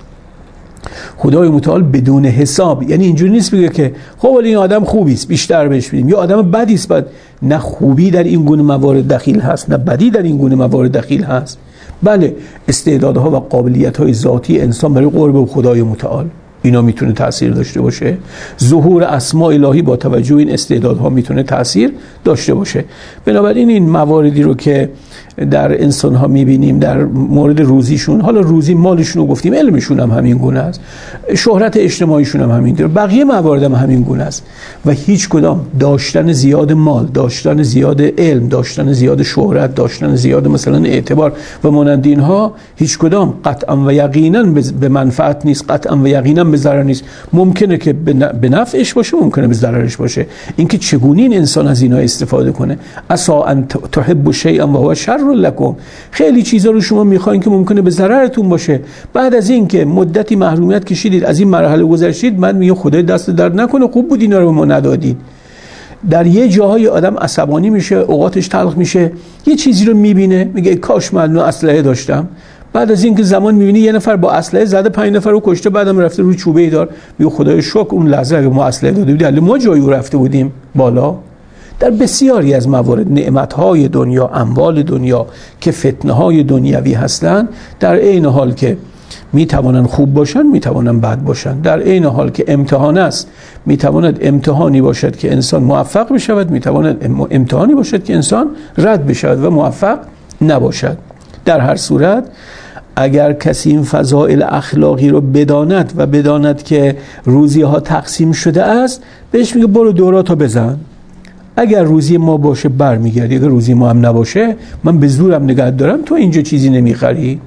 خدای متعال بدون حساب، یعنی اینجوری نیست بگه که خب ولی این آدم خوبی است بیشتر بهش بدیم، یا آدم بدی است، نه خوبی در این گونه موارد دخیل هست، نه بدی در این گونه موارد دخیل هست. بله، استعدادها و قابلیت‌های ذاتی انسان برای قرب خدای متعال اینا میتونه تأثیر داشته باشه. ظهور اسماء الهی با توجه به این استعدادها میتونه تأثیر داشته باشه. بنابراین این مواردی رو که در انسان ها میبینیم در مورد روزیشون، حالا روزی مالشون رو گفتیم، علمشون هم همین گونه است، شهرت اجتماعیشون هم همین گونه، بقیه موارد هم همین گونه است و هیچ کدام داشتن زیاد مال، داشتن زیاد علم، داشتن زیاد شهرت، داشتن زیاد مثلا اعتبار و مانند اینها هیچ کدام قطعا و یقینا به منفعت نیست، قطعا و یقینا به ضرر نیست. ممکنه که به نفعش باشه، ممکنه به ضررش باشه. اینکه چگونه این انسان از اینا استفاده کنه. عسا ان تحبوا شیئا و هو شر لکم. خیلی چیزا رو شما میخواین که ممکنه به ضررتون باشه. بعد از این که مدتی محرومیت کشیدید، از این مرحله گذشتید، من میگم خدای دست درد نکنه، خوب بود اینا رو به ما ندادید. در یه جاهای آدم عصبانی میشه، اوقاتش تلخ میشه، یه چیزی رو میبینه میگه کاش من اسلحه داشتم. بعد از اینکه زمان میبینی یه نفر با اسلحه زده 5 نفر رو کشته، بعدم رفته روی چوبه دار، میگه خدای شکر اون لحظه اگه ما اسلحه داده بودیم ما جایی رو رفته بودیم بالا. در بسیاری از موارد نعمت‌های دنیا، اموال دنیا که فتنه‌های دنیوی هستند، در عین حال که میتوانن خوب باشن میتوانن بد باشن، در عین حال که امتحان است میتواند امتحانی باشد که انسان موفق بشود، میتواند امتحانی باشد که انسان رد بشود و موفق نباشد. در هر صورت اگر کسی این فضائل اخلاقی رو بداند و بداند که روزی ها تقسیم شده است، بهش میگه برو دوراتو بزن. اگر روزی ما باشه برمیگردی، اگر روزی ما هم نباشه من به زورم نگه دارم، تو اینجا چیزی نمیخری.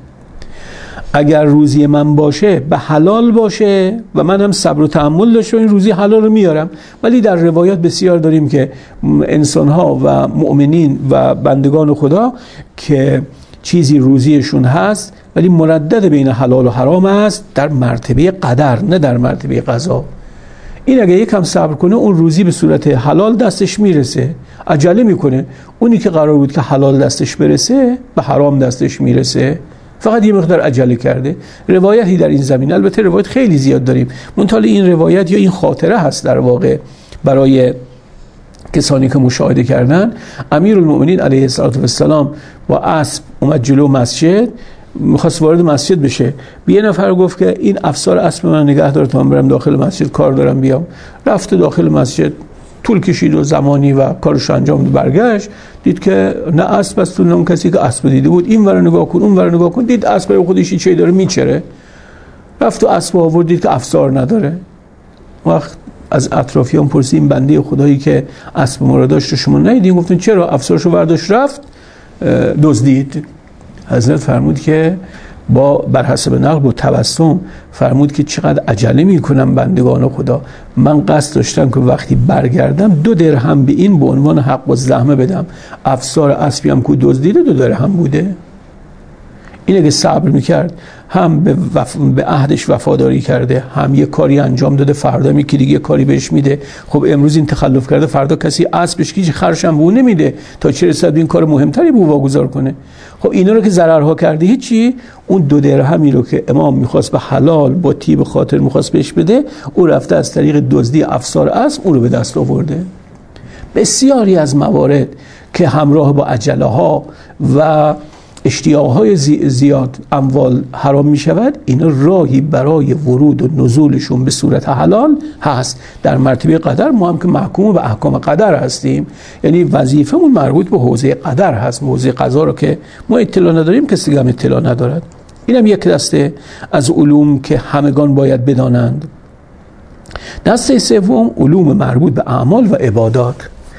اگر روزی من باشه به حلال باشه و من هم صبر و تحمل داشته این روزی حلال رو میارم. ولی در روایات بسیار داریم که انسان‌ها و مؤمنین و بندگان خدا که چیزی روزیشون هست ولی مردد بین حلال و حرام است در مرتبه قدر، نه در مرتبه قضا. این اگه یکم صبر کنه اون روزی به صورت حلال دستش میرسه، عجله میکنه. اونی که قرار بود که حلال دستش برسه به حرام دستش میرسه، فقط یه مقدار عجله کرده. روایتی در این زمینه، البته روایت خیلی زیاد داریم، منتها این روایت یا این خاطره هست در واقع برای کسانی که مشاهده کردن. امیرالمؤمنین علیه السلام با اسب اومد جلو مسجد، میخواست وارد مسجد بشه. به یه نفر گفت که این افسار اسب من نگه دار تا من برم داخل مسجد، کار دارم بیام. رفت داخل مسجد، طول کشید و زمانی و کارش انجام داد، برگشت دید که نه اسب است نه اون کسی که اسب دیده بود. این ور نگاه کن اون ور نگاه کن، دید اسب برای خودش چی داره میچره. رفت و اسب آورد، دید که افسار نداره. وقت از اطرافیان پرسید این بنده خدایی که اسب ما رو داشت شما ندیدین؟ گفتن چرا؟ افسارشو برداشت رفت دزدید. حضرت فرمود که بر حسب نقل با تبسم فرمود که چقدر عجله میکنم بندگان خدا، من قصد داشتم که وقتی برگردم 2 درهم به این به عنوان حق و زحمه بدم، افسار اسبی هم که دزدیده 2 درهم بوده. این اگه صبر میکرد، هم به عهدش وفاداری کرده، هم یه کاری انجام داده، فردا یکی دیگه کاری بهش میده. خب امروز این تخلف کرده، فردا کسی اسبش کیش خرش هم به اون نمیده تا چه رسد این کار مهمتری به او واگذار کنه. خب اینا رو که ضررها کرده، هیچی. اون 2 درهمی رو که امام میخواست به حلال با طیب خاطر میخواست بهش بده، او رفته از طریق دزدی افسار اسب اون رو به دست آورده. بسیاری از موارد که همراه با عجله ها و اشتیاق‌های زیاد اموال حرام می شود، اینا راهی برای ورود و نزولشون به صورت حلال هست. در مرتبه قدر ما هم که محکوم به احکام قدر هستیم، یعنی وظیفمون مربوط به حوزه قدر هست. حوزه قضا رو که ما اطلاع نداریم، کسی هم اطلاع ندارد. اینم یک دسته از علوم که همگان باید بدانند. دسته سوم علوم مربوط به اعمال و عبادات.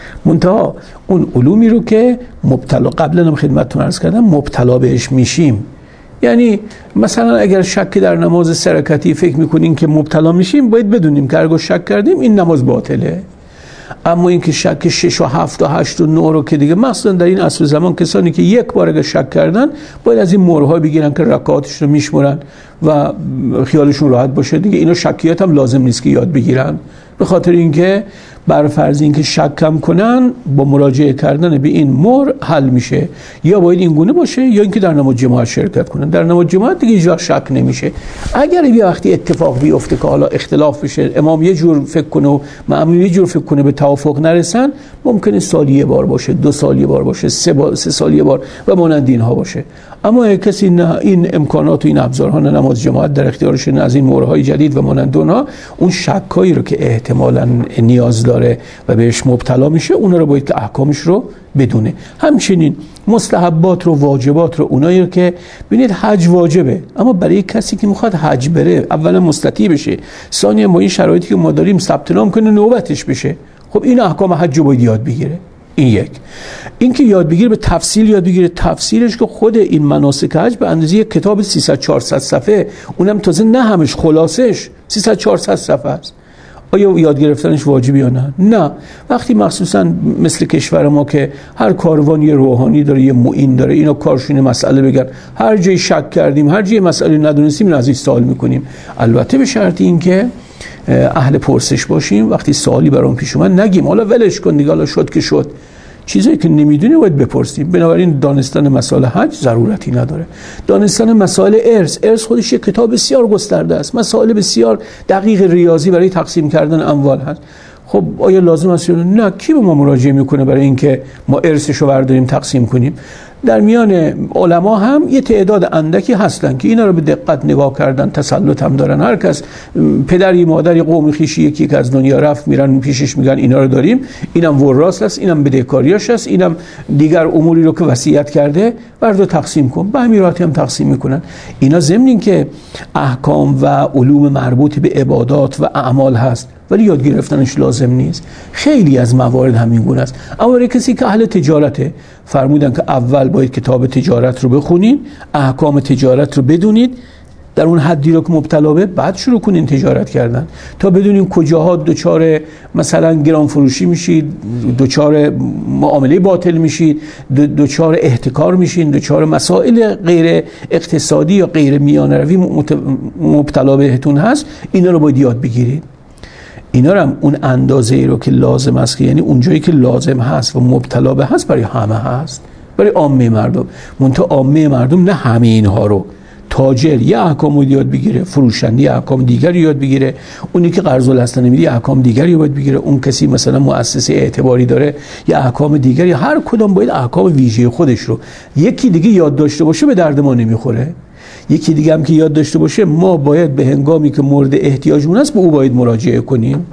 منتها اون علومی رو که مبتلا، قبلا هم خدمتتون عرض کردم، مبتلا بهش میشیم. یعنی مثلا اگر شک در نماز 3 رکعتی فکر میکنین که مبتلا میشیم، باید بدونیم که اگر شک کردیم این نماز باطله. اما این که شک 6 و 7 و 8 و 9 رو که دیگه مثلا در این عصر زمان کسانی که یک بار اگر شک کردن، باید از این مهرها بگیرن که رکعاتش رو میشمرن و خیالشون راحت باشه دیگه. اینا شکیات هم لازم نیست که یاد بگیرن، به خاطر اینکه بر فرض اینکه شک کم کنن، با مراجعه کردن به این مهر حل میشه. یا باید این گونه باشه، یا اینکه در نماز جماعت شرکت کنن. در نماز جماعت دیگه هیچ وقت شک نمیشه. اگر یه وقتی اتفاق بیفته که حالا اختلاف بشه، امام یه جور فکر کنه و مأمون یه جور فکر کنه، به توافق نرسن، ممکنه سالی یه بار باشه، 2 سال یه بار باشه، 3 سال یه بار و مانند اینها باشه. اما اگه کسی این امکانات و این ابزارها نماز جماعت در اختیارش، از این مهرهای جدید و مانند اونها، اون شکایی رو که احتمالاً نیاز داره و بهش مبتلا میشه، اونا رو باید که احکامش رو بدونه. همچنین مستحبات رو، واجبات رو، اونایی رو که ببینید حج واجبه، اما برای کسی که میخواد حج بره، اولا مستطیع بشه، ثانیا با این شرایطی که ما داریم ثبت نام کنه نوبتش بشه. خب این احکام حج رو باید یاد بگیره. این یک. این که یاد بگیره، به تفصیل یاد بگیره. تفصیلش که خود این مناسک حج به اندازه یک کتاب 300-400 صفحه، اونم تازه نه همش، خلاصش 300-400 صفحه است. آیا یاد گرفتنش واجبی یا نه؟ نه. وقتی مخصوصا مثل کشور ما که هر کاروان یه روحانی داره، یه معین داره، اینا کارشون مسئله بگن، هر جای شک کردیم، هر جای مسئله ندونستیم، این از این سوال میکنیم. البته به شرط این که اهل پرسش باشیم. وقتی سوالی برام پیش اومد نگیم حالا ولش کن دیگه، حالا شد که شد. چیزایی که نمیدونی باید بپرسیم. بنابراین دانستن مسائل حج ضرورتی نداره. دانستن مسائل ارث خودش یک کتاب بسیار گسترده است. مسائل بسیار دقیق ریاضی برای تقسیم کردن اموال هست. خب آیا لازم است یا نه؟ کی به ما مراجعه میکنه برای اینکه ما ارثش رو برداریم تقسیم کنیم؟ در میان علما هم یه تعداد اندکی هستن که اینا رو به دقت نگاه کردن، تسلط هم دارن. هر کس پدری، مادری، قوم خویشی یکی که از دنیا رفت، میرن پیشش میگن اینا رو داریم، اینم وراث است، اینم بدهکاریاش است، اینم دیگر اموری رو که وصیت کرده، بردار تقسیم کن. به همین راحتی هم تقسیم میکنن. اینا ضمن این که احکام و علوم مربوط به عبادات و اعمال هست، ولی یاد گرفتنش لازم نیست. خیلی از موارد همین گونه است. اما برای کسی که اهل تجارته، فرمودن که اول باید کتاب تجارت رو بخونین، احکام تجارت رو بدونید، در اون حدی رو که مبتلا به، بعد شروع کنین تجارت کردن تا بدونین کجاها دچار مثلا گران فروشی میشید، دچار معامله باطل میشید، دچار احتکار میشین، دچار مسائل غیر اقتصادی یا غیر میانروی مبتلا بهتون هست. اینا رو باید یاد بگیرید. اینا هم اون اندازه ای رو که لازم است، که یعنی اونجایی که لازم هست و مبتلا به هست، برای همه هست، برای عامه مردم. منتها عامه مردم نه همه اینها رو. تاجر یه احکام رو یاد بگیره، فروشنده یه احکام دیگری یاد بگیره، اونی که قرض الحسنه میده یه احکام دیگری یاد بگیره، اون کسی مثلا مؤسسه اعتباری داره یه احکام دیگری. هر کدام باید احکام ویژه خودش رو. یکی دیگه یاد داشته باشه به درد ما نمیخوره. یکی دیگه هم که یاد داشته باشه، ما باید به هنگامی که مورد احتیاجمون است به او باید مراجعه کنیم.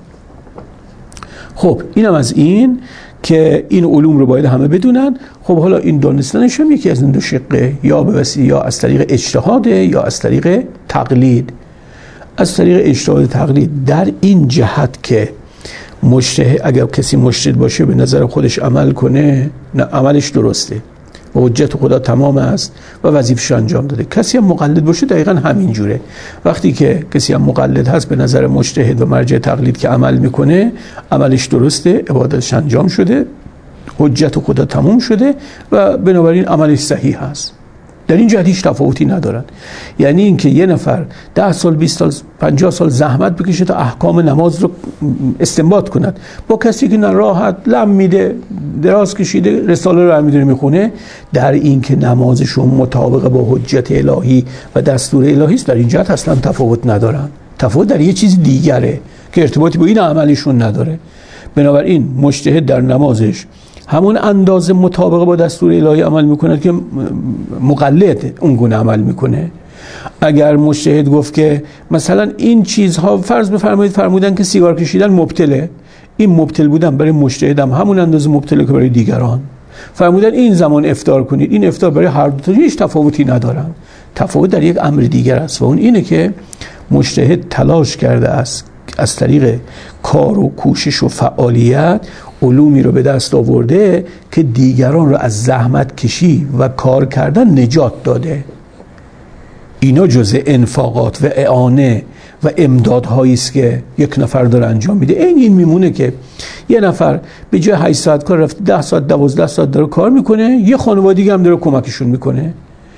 خب اینم از این که این علوم رو باید همه بدونن. خب حالا این دانستنش هم یکی از این 2 شقه، یا به وسیله یا از طریق اجتهاد یا از طریق تقلید. از طریق اجتهاد تقلید در این جهت که مجتهد، اگر کسی مجتهد باشه به نظر خودش عمل کنه، نه عملش درسته و حجت خدا تمام است و وظیفه‌اش انجام داده. کسی هم مقلد باشه دقیقاً همین جوره. وقتی که کسی هم مقلد هست به نظر مجتهد و مرجع تقلید که عمل میکنه، عملش درسته، عبادتش انجام شده، حجت خدا تمام شده و بنابراین عملش صحیح هست. در این جهت هیچ تفاوتی ندارن. یعنی اینکه یه نفر 10 سال 20 سال 50 سال زحمت بکشه تا احکام نماز رو استنباط کند، با کسی که نه راحت لم میده، دراز کشیده رساله رو میدونه میخونه، در این که نمازشون مطابق با حجت الهی و دستور الهی است، در این جهت اصلا تفاوت ندارن. تفاوت در یه چیز دیگره که ارتباطی با این عملشون نداره. بنابراین مجتهد در نمازش همون اندازه مطابق با دستور الهی عمل میکنه که مقلد اون گونه عمل میکنه. اگر مجتهد گفت که مثلا این چیزها فرض بفرمایید فرمودن که سیگار کشیدن مبتله، این مبتل بودن برای مجتهد هم همون اندازه مبتله که برای دیگران. فرمودن این زمان افطار کنید، این افطار برای هر دو تا هیچ تفاوتی ندارن. تفاوت در یک امر دیگر است و اون اینه که مجتهد تلاش کرده است از طریق کار و کوشش و فعالیت علومی رو به دست آورده که دیگران رو از زحمت کشی و کار کردن نجات داده. اینا جزء انفاقات و اعانه و امدادهایی است که یک نفر داره انجام میده. این میمونه که یه نفر به جای 8 ساعت کار رفته 10 ساعت 12 ساعت داره کار میکنه، یه خانوادگی هم داره کمکشون میکنه.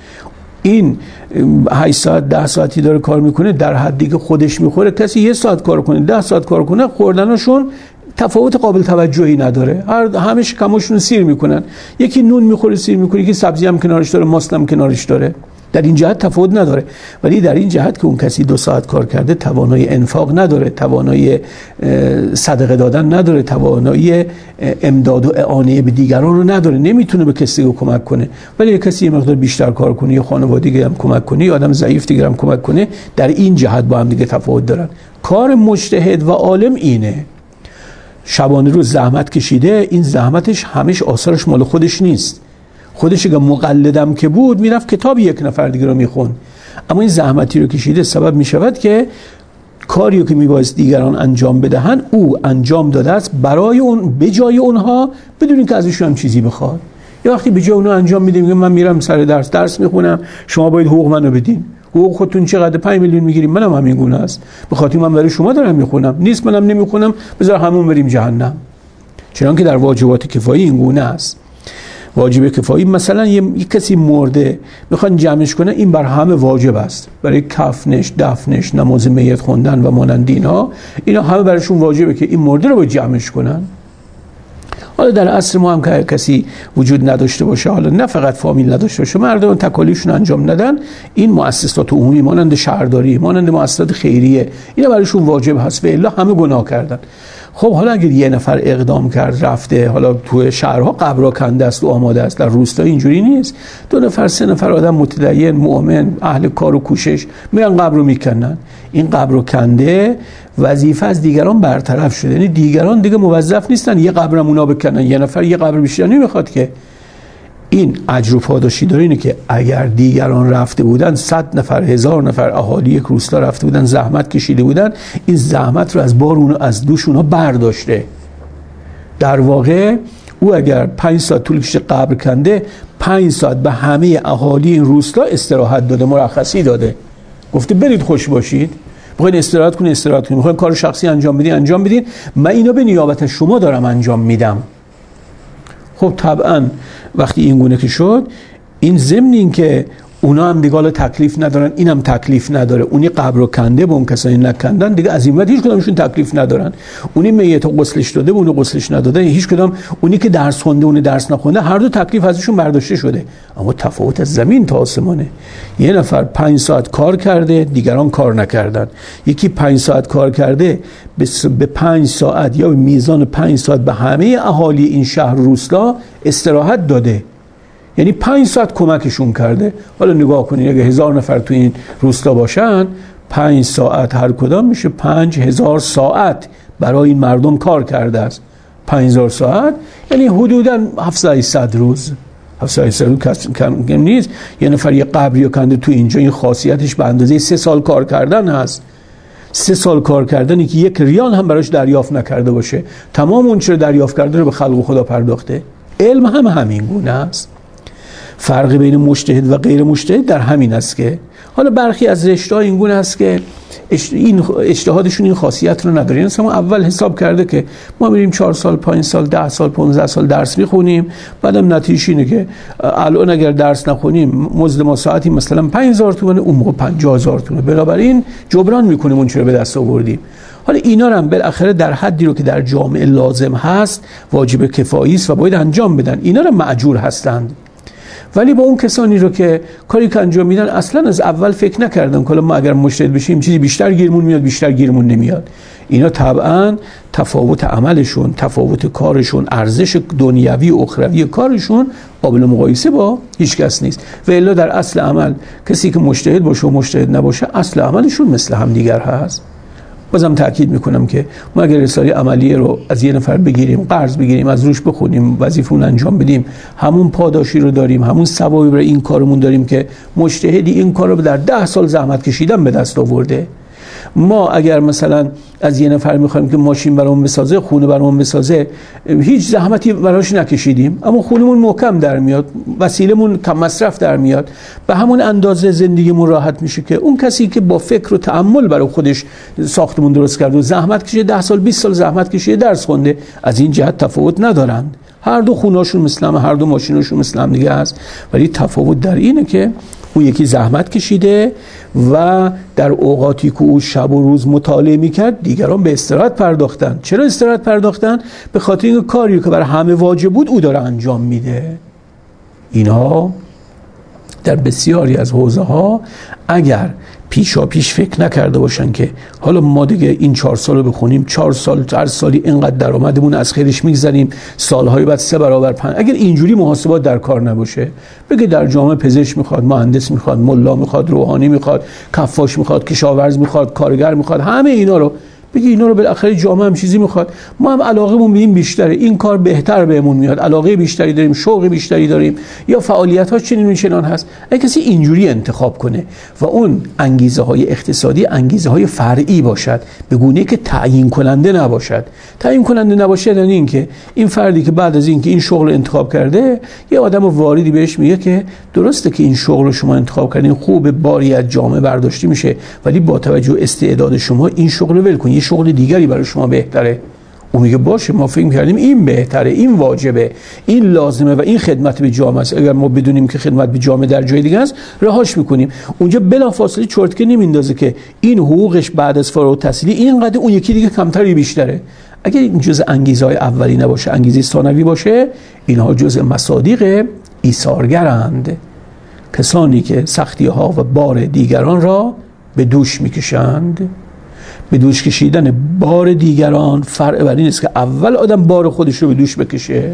این 8 ساعت 10 ساعتی داره کار میکنه، در حدی که خودش میخوره. کسی 1 ساعت کار کنه 10 ساعت کار کنه، خوردنشون تفاوت قابل توجهی نداره، همش کماشون سیر میکنن. یکی نون میخوره سیر میکنه، یکی سبزی هم کنارش داره، ماست هم کنارش داره. در این جهت تفاوت نداره. ولی در این جهت که اون کسی 2 ساعت کار کرده توانایی انفاق نداره، توانایی صدقه دادن نداره، توانایی امداد و اعانه به دیگران رو نداره، نمیتونه به کسی رو کمک کنه. ولی کسی یه مقدار بیشتر کار کنه، یا خانوادگی هم کمک کنه، یا آدم ضعیف دیگه هم کمک کنه، در این جهت با هم دیگه تفاوت دارن. کار مجتهد و عالم اینه. شبانه روز زحمت کشیده، این زحمتش همش آثارش مال خودش نیست. خودش اگه مقلدم که بود میرفت کتاب یک نفر دیگه رو میخون، اما این زحمتی رو کشیده سبب میشود که کاریو که میبایست دیگران انجام بدهن او انجام داده است برای اون، به جای اونها، بدون اینکه ازشون هم چیزی بخواد. یا وقتی به جای اونها انجام میده، میگه من میرم سر درس میخونم، شما باید حقوق منو بدین. حقوق خودتون چقدر؟ 5 میلیون میگیریم، منم همین گونه است. به خاطر من برای شما دارم میخونم، نیست منم نمیخونم، بذار همون بریم جهنم. چنانکه در واجبات کفایی این گونه است. واجب کفایی مثلا یک کسی مرده میخوان جمعش کنن، این بر همه واجب است، برای کفنش، دفنش، نماز میت خوندن و مانند اینا همه براشون واجبه که این مرده رو باید جمعش کنن. حالا در عصر ما هم که کسی وجود نداشته باشه، حالا نه فقط فامیل نداشته باشه، مردم تکالیفشون انجام ندن، این مؤسسات عمومی مانند شهرداری، مانند مؤسسات خیریه، اینا براشون واجب هست و الا همه گناه کردن. خب حالا اگر یه نفر اقدام کرد رفته، حالا تو شهرها قبرها کنده است و آماده است، در روستا اینجوری نیست. 2 نفر 3 نفر آدم متدین مؤمن اهل کار و کوشش میرن قبر رو میکنن. این قبر رو کنده وظیفه از دیگران برطرف شده، یعنی دیگران دیگه موظف نیستن یه قبرم اونا بکنن. یه نفر یه قبر بیشتر نمیخواد که. این اجر و پاداشی داره اینه که اگر دیگران رفته بودن، 100 نفر 1000 نفر اهالی یک روستا رفته بودن، زحمت کشیده بودن، این زحمت رو از بار اونها، از دوش اونها برداشته. در واقع او اگر 5 ساعت طول کشیده قبر کنده، 5 ساعت به همه اهالی این روستا استراحت داده، مرخصی داده، گفته برید خوش باشید، بخواید استراحت کنید استراحت کنید، بخواید کار شخصی انجام بدین انجام بدین، من اینا به نیابت شما دارم انجام میدم. خب طبعا وقتی این گونه که شد، این ضمن این که اونا هم دیگه تکلیف ندارن، اینم تکلیف نداره، اونی قبر رو کنده به اون کسانی نکندن دیگه از این بعد هیچ کدامشون تکلیف ندارن. اونی میت غسلش داده به اون غسلش نداده، هیچ کدام، اونی که درس خونده اون درس نخونده، هر دو تکلیف ازشون برداشته شده. اما تفاوت از زمین تا آسمانه. یه نفر 5 ساعت کار کرده، دیگران کار نکردن. یکی 5 ساعت کار کرده، به 5 ساعت یا به میزان 5 ساعت به همه اهالی این شهر روستا استراحت داده، یعنی 5 ساعت کمکشون کرده. حالا نگاه کنید اگه 1000 نفر تو این روستا باشن، 5 ساعت هر کدام میشه 5000 ساعت برای این مردم کار کرده است. 5000 ساعت یعنی حدوداً 700 روز. 700 روز کم نیست. یه نفر یه قبری کنده تو اینجا، این خاصیتش به اندازه 3 سال کار کردن هست. 3 سال کار کردنی که 1 ریال هم براش دریافت نکرده باشه، تمام اون چه دریافت کرده رو به خلق خدا پرداخته. علم هم همین گونه است. فرق بین مجتهد و غیر مجتهد در همین است که حالا برخی از رشته‌ها این گونه است که این اجتهادشون این خاصیت رو نداره. یعنی ما اول حساب کرده که ما میریم 4 سال 5 سال 10 سال 15 سال درس میخونیم، بعدم نتیجه اینه که الان اگر درس نخونیم مزد ما ساعتی مثلا 5000 تومان، اون موقع 50000 تومان، بنابراین جبران میکنیم اون چیزو به دست آوردیم. حالا اینا رو هم بالاخره در حدی رو که در جامعه لازم هست واجب کفایی است و باید انجام بدن، اینا رو مأجور هستند. ولی با اون کسانی رو که کاری که انجام میدن اصلا از اول فکر نکردن که ما اگر مجتهد بشیم چیزی بیشتر گیرمون میاد بیشتر گیرمون نمیاد، اینا طبعا تفاوت عملشون، تفاوت کارشون، ارزش دنیوی و اخروی کارشون قابل مقایسه با هیچ کس نیست. و الا در اصل عمل کسی که مجتهد باشه و مجتهد نباشه اصل عملشون مثل هم دیگر هست. بازم تأکید میکنم که ما اگر رساله عملیه رو از یه نفر بگیریم، قرض بگیریم، از روش بخونیم، وظیفه‌مون انجام بدیم، همون پاداشی رو داریم، همون ثوابی برای این کارمون داریم که مجتهدی این کار رو در 10 سال زحمت کشیدن به دست آورده. ما اگر مثلا از یه نفر میخوایم که ماشین برامون بسازه، خونه برامون بسازه، هیچ زحمتی براش نکشیدیم اما خونمون محکم در میاد، وسیلمون کم مصرف در میاد، به همون اندازه زندگیمون راحت میشه که اون کسی که با فکر و تأمل برای خودش ساختمون درست کرده و زحمت کشیده، 10 سال 20 سال زحمت کشیده، درس خونده، از این جهت تفاوت ندارند. هر دو خونه‌شون مثل هم، هر دو ماشینشون مثل هم دیگه است، ولی تفاوت در اینه که اون یکی زحمت کشیده و در اوقاتی که او شب و روز مطالعه میکرد، دیگران به استراحت پرداختن. چرا استراحت پرداختن؟ به خاطر این کاری که برای همه واجب بود او داره انجام میده. اینها در بسیاری از حوزه ها اگر پیشا پیش فکر نکرده باشن که حالا ما دیگه این 4 سال رو بخونیم، 4 سال هر سالی اینقدر درآمدمون از خیرش میگذاریم، سالهای بعد 3 برابر 5، اگر اینجوری محاسبات در کار نباشه، بگه در جامعه پزشک میخواد، مهندس میخواد، ملا میخواد، روحانی میخواد، کفاش میخواد، کشاورز میخواد، کارگر میخواد، همه اینا رو بگی اینا رو بالاخره جامعه هم چیزی میخواد، ما هم علاقه‌مون به این بیشتره، این کار بهتر بهمون میاد، علاقه بیشتری داریم، شوق بیشتری داریم، یا فعالیت‌ها چنین هست. اگه کسی اینجوری انتخاب کنه و اون انگیزه‌های اقتصادی انگیزه‌های فرعی باشد، به گونه‌ای که تعیین کننده نباشد. تعیین کننده نباشه یعنی این که این فردی که بعد از اینکه این شغل رو انتخاب کرده، یه آدم واردی بهش میگه که درسته که این شغل رو شما انتخاب کردین، خوب، باری از جامعه برداشته میشه، ولی با توجه استعداد شما این شغل رو ول کن، شغل دیگری برای شما بهتره. اون میگه باشه، ما فکر کردیم این بهتره، این واجبه، این لازمه و این خدمت به جامعه است. اگر ما بدونیم که خدمت به جامعه در جای دیگه است، رهاش میکنیم. اونجا بلافاصله چرتکه نمیندازه که این حقوقش بعد از فارغ التحصیلی اینقدر، اون یکی دیگه کمتر یا بیشتره. اگر این جزء انگیزه‌های اولی نباشه، انگیزه ثانوی باشه، اینها جزء مصادیق ایثارگرند، کسانی که سختی‌ها و بار دیگران را به دوش میکشند. به دوش کشیدن بار دیگران فرع بر این است که اول آدم بار خودش رو به دوش بکشه.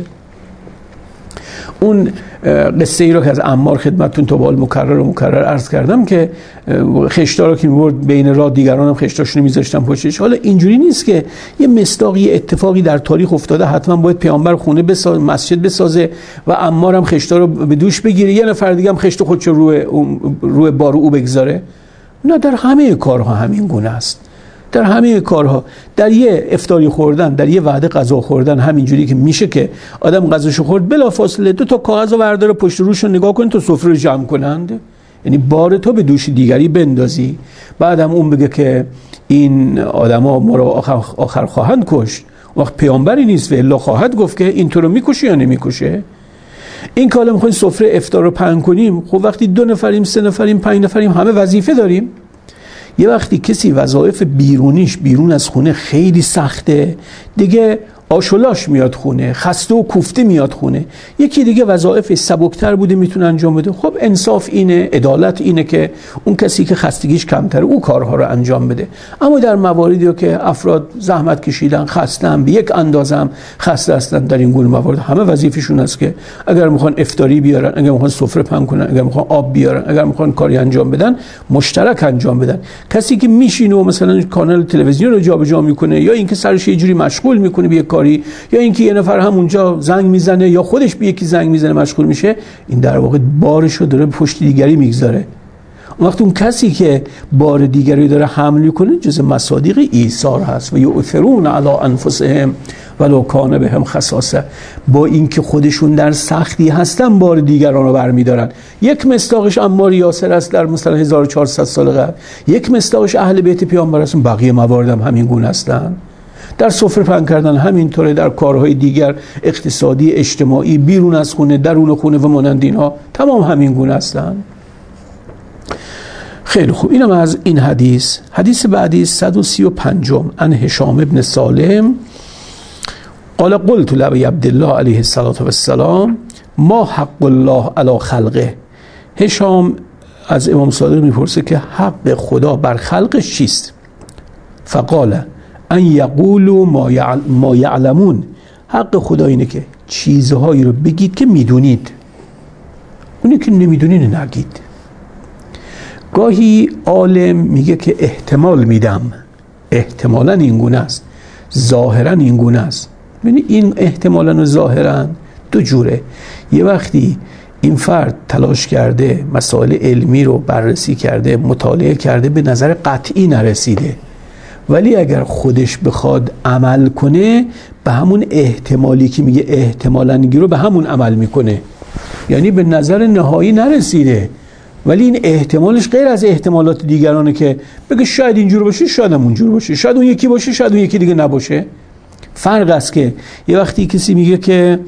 اون قصه ای رو که از عمار خدمتتون تا بال مکرر عرض کردم که خشتا رو که می‌برد بین راه، دیگران هم خشتاشونو می‌ذاشتن پشتش. حالا اینجوری نیست که یه مصداقی اتفاقی در تاریخ افتاده حتما باید پیامبر خونه بسازه، مسجد بسازه و عمار هم خشتا رو به دوش بگیره، یه نفر دیگه هم خشت خودش روی بار او بگذاره. نه، در همه کارها همین گونه است. در همه کارها، در یه افطاری خوردن، در یه وعده غذا خوردن، همینجوری که میشه که آدم غذاشو خورد، بلافاصله 2 تا کاغذ رو برداره پشت روش رو نگاه کنه تا سفره رو جمع کنند، یعنی بار تو به دوش دیگری بندازی. بعد هم اون بگه که این آدما ما رو آخر خواهند کشت، وقت پیامبری نیست و الا خواهد گفت که این تو رو میکشه یا نمیکشه. این که حالا میخوایم سفره افطار رو پهن کنیم، خب وقتی 2 نفریم، 3 نفریم، 5 نفریم، همه وظیفه داریم. یه وقتی کسی وظایف بیرونیش بیرون از خونه خیلی سخته، دیگه آشولاش میاد خونه، خسته و کوفته میاد خونه. یکی دیگه وظایف سبکتر بوده میتونه انجام بده. خب انصاف اینه، عدالت اینه که اون کسی که خستگیش کمتره او کارها رو انجام بده. اما در مواردی که افراد زحمت کشیدن، خستن، به یک اندازه خسته هستن، در این گونه موارد همه وظیفه‌شون است که اگر میخوان افطاری بیارن، اگر میخوان سفره پهن کنن، اگر میخوان آب بیارن، اگر میخوان کاری انجام بدن، مشترک انجام بدن. کسی که میشینه و مثلا کانال تلویزیون رو جابجا میکنه، یا اینکه سرش یه جوری مشغول میکنه به کاری، یا اینکه یه نفر همونجا زنگ میزنه یا خودش به یکی زنگ میزنه مشغول میشه، این در واقع بارشو داره پشت دیگری میگذاره. وقتی اون کسی که بار دیگری داره حمل میکنه جز مصادیق ایثار هست و یؤثرون علی انفسهم ولو کان بهم خصاصه، با اینکه خودشون در سختی هستن بار دیگران رو برمیدارن. یک مصداقش عمار یاسر است در مثلا 1400 سال قبل، یک مصداقش اهل بیت پیامبر است، بقیه موارد هم همین گونه هستن. در سفره پهن کردن همینطوره، در کارهای دیگر اقتصادی اجتماعی بیرون از خونه درون خونه و مانند اینها تمام همین گونه هستن. خیلی خوب، اینم از این حدیث. حدیث بعدی 135 عن هشام ابن سالم قال قلت لابی عبدالله علیه السلام ما حق الله علی خلقه. هشام از امام صادق میپرسه که حق خدا بر خلقش چیست؟ فقال ان یقولوا ما یعلمون. حق خدا اینه که چیزهایی رو بگید که میدونید، اونی که نمیدونید نگید. گاهی عالم میگه که احتمال میدم، احتمالاً این گونه است، ظاهراً این گونه است. ببینید این احتمالاً و ظاهراً دو جوره. یه وقتی این فرد تلاش کرده مسائل علمی رو بررسی کرده، مطالعه کرده، به نظر قطعی نرسیده، ولی اگر خودش بخواد عمل کنه به همون احتمالی که میگه احتمالاً رو به همون عمل میکنه. یعنی به نظر نهایی نرسیده ولی این احتمالش غیر از احتمالات دیگرانه که بگه شاید اینجور باشه، شاید هم اونجور باشه، شاید اون یکی باشه، شاید اون یکی دیگه نباشه. فرق است که یه وقتی کسی میگه که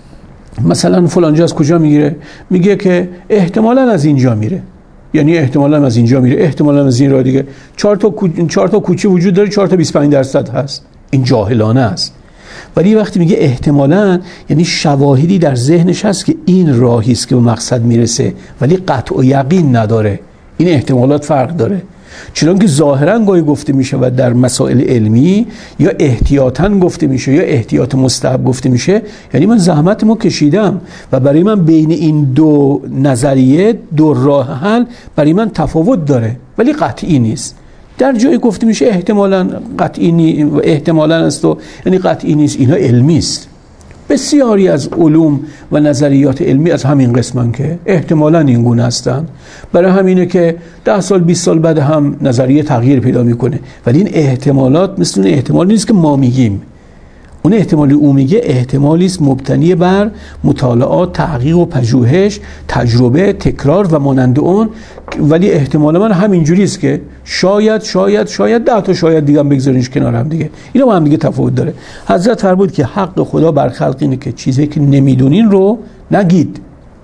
مثلا فلانجا از کجا میگیره، میگه که احتمالاً از اینجا میره، یعنی احتمالاً از اینجا میره، احتمالاً از این راه دیگه. 4 تا کوچه وجود داره، 4 تا 25% هست. این جاهلانه است. ولی وقتی میگه احتمالاً یعنی شواهدی در ذهنش هست که این راهی است که به مقصد میرسه ولی قطع و یقین نداره. این احتمالات فرق داره. چنانکه ظاهراً گاهی گفته میشه و در مسائل علمی یا احتیاطاً گفته میشه یا احتیاط مستحب گفته میشه، یعنی من زحمتمو کشیدم و برای من بین این دو نظریه، دو راه حل برای من تفاوت داره ولی قطعی نیست. در جایی گفته میشه احتمالاً قطعی و احتمالاً است و یعنی قطعی نیست. اینا علمی است. بسیاری از علوم و نظریات علمی از همین قسمن که احتمالاً این گونه هستن. برای همینه که 10 سال 20 سال بعد هم نظریه تغییر پیدا میکنه، ولی این احتمالات مثل اون احتمال نیست که ما میگیم. اون احتمالی او میگه احتمالی است مبتنی بر مطالعات، تحقیق و پژوهش، تجربه، تکرار و مانند اون. ولی احتمال من همینجوری است که شاید 10 تا شاید دیگه هم بگذارینش کنار هم دیگه. اینا با هم دیگه تفاوت داره. حضرت فرمود که حق خدا بر خلق اینه که چیزی که نمیدونین رو نگید،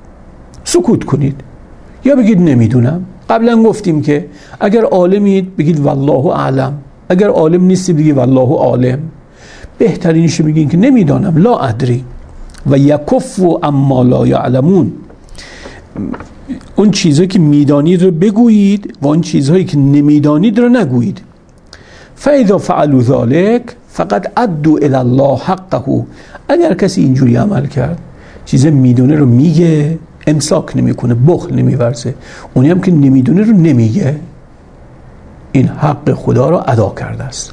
سکوت کنید یا بگید نمیدونم. قبلا گفتیم که اگر عالمید بگید والله اعلم، اگر عالم نیستی بگید والله عالم. بهترینش میگین که نمیدانم، لا ادری و یکف اما لا یعلمون. اون چیزهایی که میدانید رو بگویید و اون چیزهایی که نمیدانید رو نگویید. فاذا فعلوا ذلك فقد ادوا الی الله حقه. اگر کسی اینجوری عمل کرد، چیز میدونه رو میگه، امساک نمیکنه، بخل نمیورزه، اونی هم که نمیدونه رو نمیگه، این حق خدا رو ادا کرده است.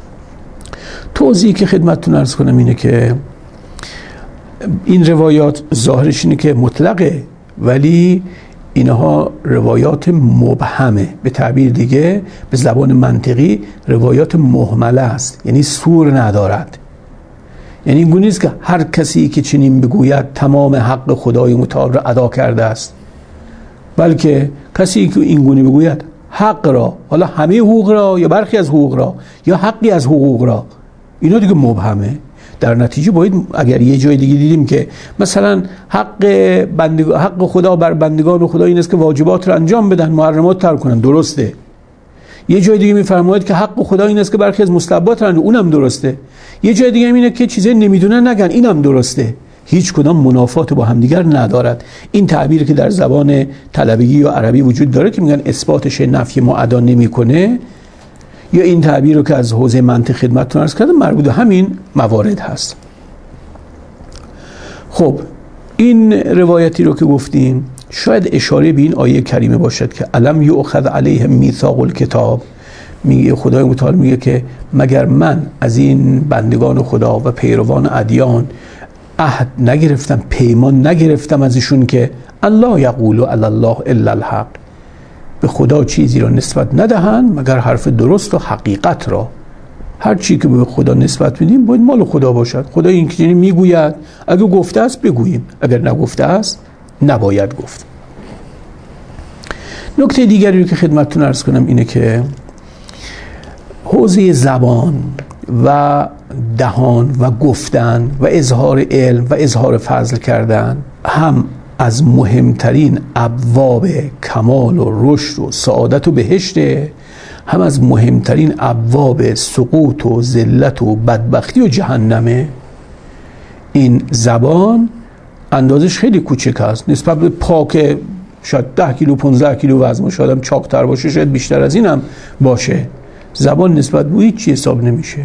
توضیحی که خدمتتون عرض کنم اینه که این روایات ظاهرش اینه که مطلقه، ولی اینها روایات مبهمه. به تعبیر دیگه به زبان منطقی روایات مهمله است، یعنی سور ندارد. یعنی این گونه نیست که هر کسی که چنین بگوید تمام حق خدای متعال را ادا کرده است، بلکه کسی که این گونه بگوید حق را، حالا همه حقوق را یا برخی از حقوق را یا حقی از حقوق را، اینا دیگه مبهمه. در نتیجه باید اگر یه جای دیگه دیدیم که مثلا حق خدا بر بندگان خدا این است که واجبات رو انجام بدن، محرمات ترک کنن، درسته. یه جای دیگه میفرماید که حق خدا این است که برخی از مستحبات رو انجام، اونم درسته. یه جای دیگه اینه که چیزایی نمیدونن نگن، اینم درسته. هیچ کدام منافات با همدیگر ندارد. این تعبیری که در زبان طلبگی یا عربی وجود داره که میگن اثباتش نفی ما ادا نمیکنه، یا این تعبیر رو که از حوزه منطق خدمتتون عرض کردم مربوط به همین موارد هست. خب این روایتی رو که گفتیم شاید اشاره به این آیه کریمه باشد که الم یؤخذ علیهم میثاق الکتاب. میگه خدای متعال میگه که مگر من از این بندگان خدا و پیروان ادیان عهد نگرفتم، پیمان نگرفتم ازشون که الله یقول علی الله الا الحق، به خدا چیزی را نسبت ندهند مگر حرف درست و حقیقت را. هر چی که به خدا نسبت میدیم باید مال خدا باشد. خدا این که میگوید، اگه گفته است بگوییم، اگر نگفته است نباید گفت. نکته دیگری که خدمتتون عرض کنم اینه که حوزه زبان و دهان و گفتن و اظهار علم و اظهار فضل کردن هم از مهمترین ابواب کمال و رشد و سعادت و بهشته، هم از مهمترین ابواب سقوط و ذلت و بدبختی و جهنمه. این زبان اندازش خیلی کوچک است نسبت به پاک، شاید 10 کیلو 15 کیلو وزن، شاید هم چاق‌تر باشه، شاید بیشتر از این هم باشه. زبان نسبت به هیچ حساب نمیشه.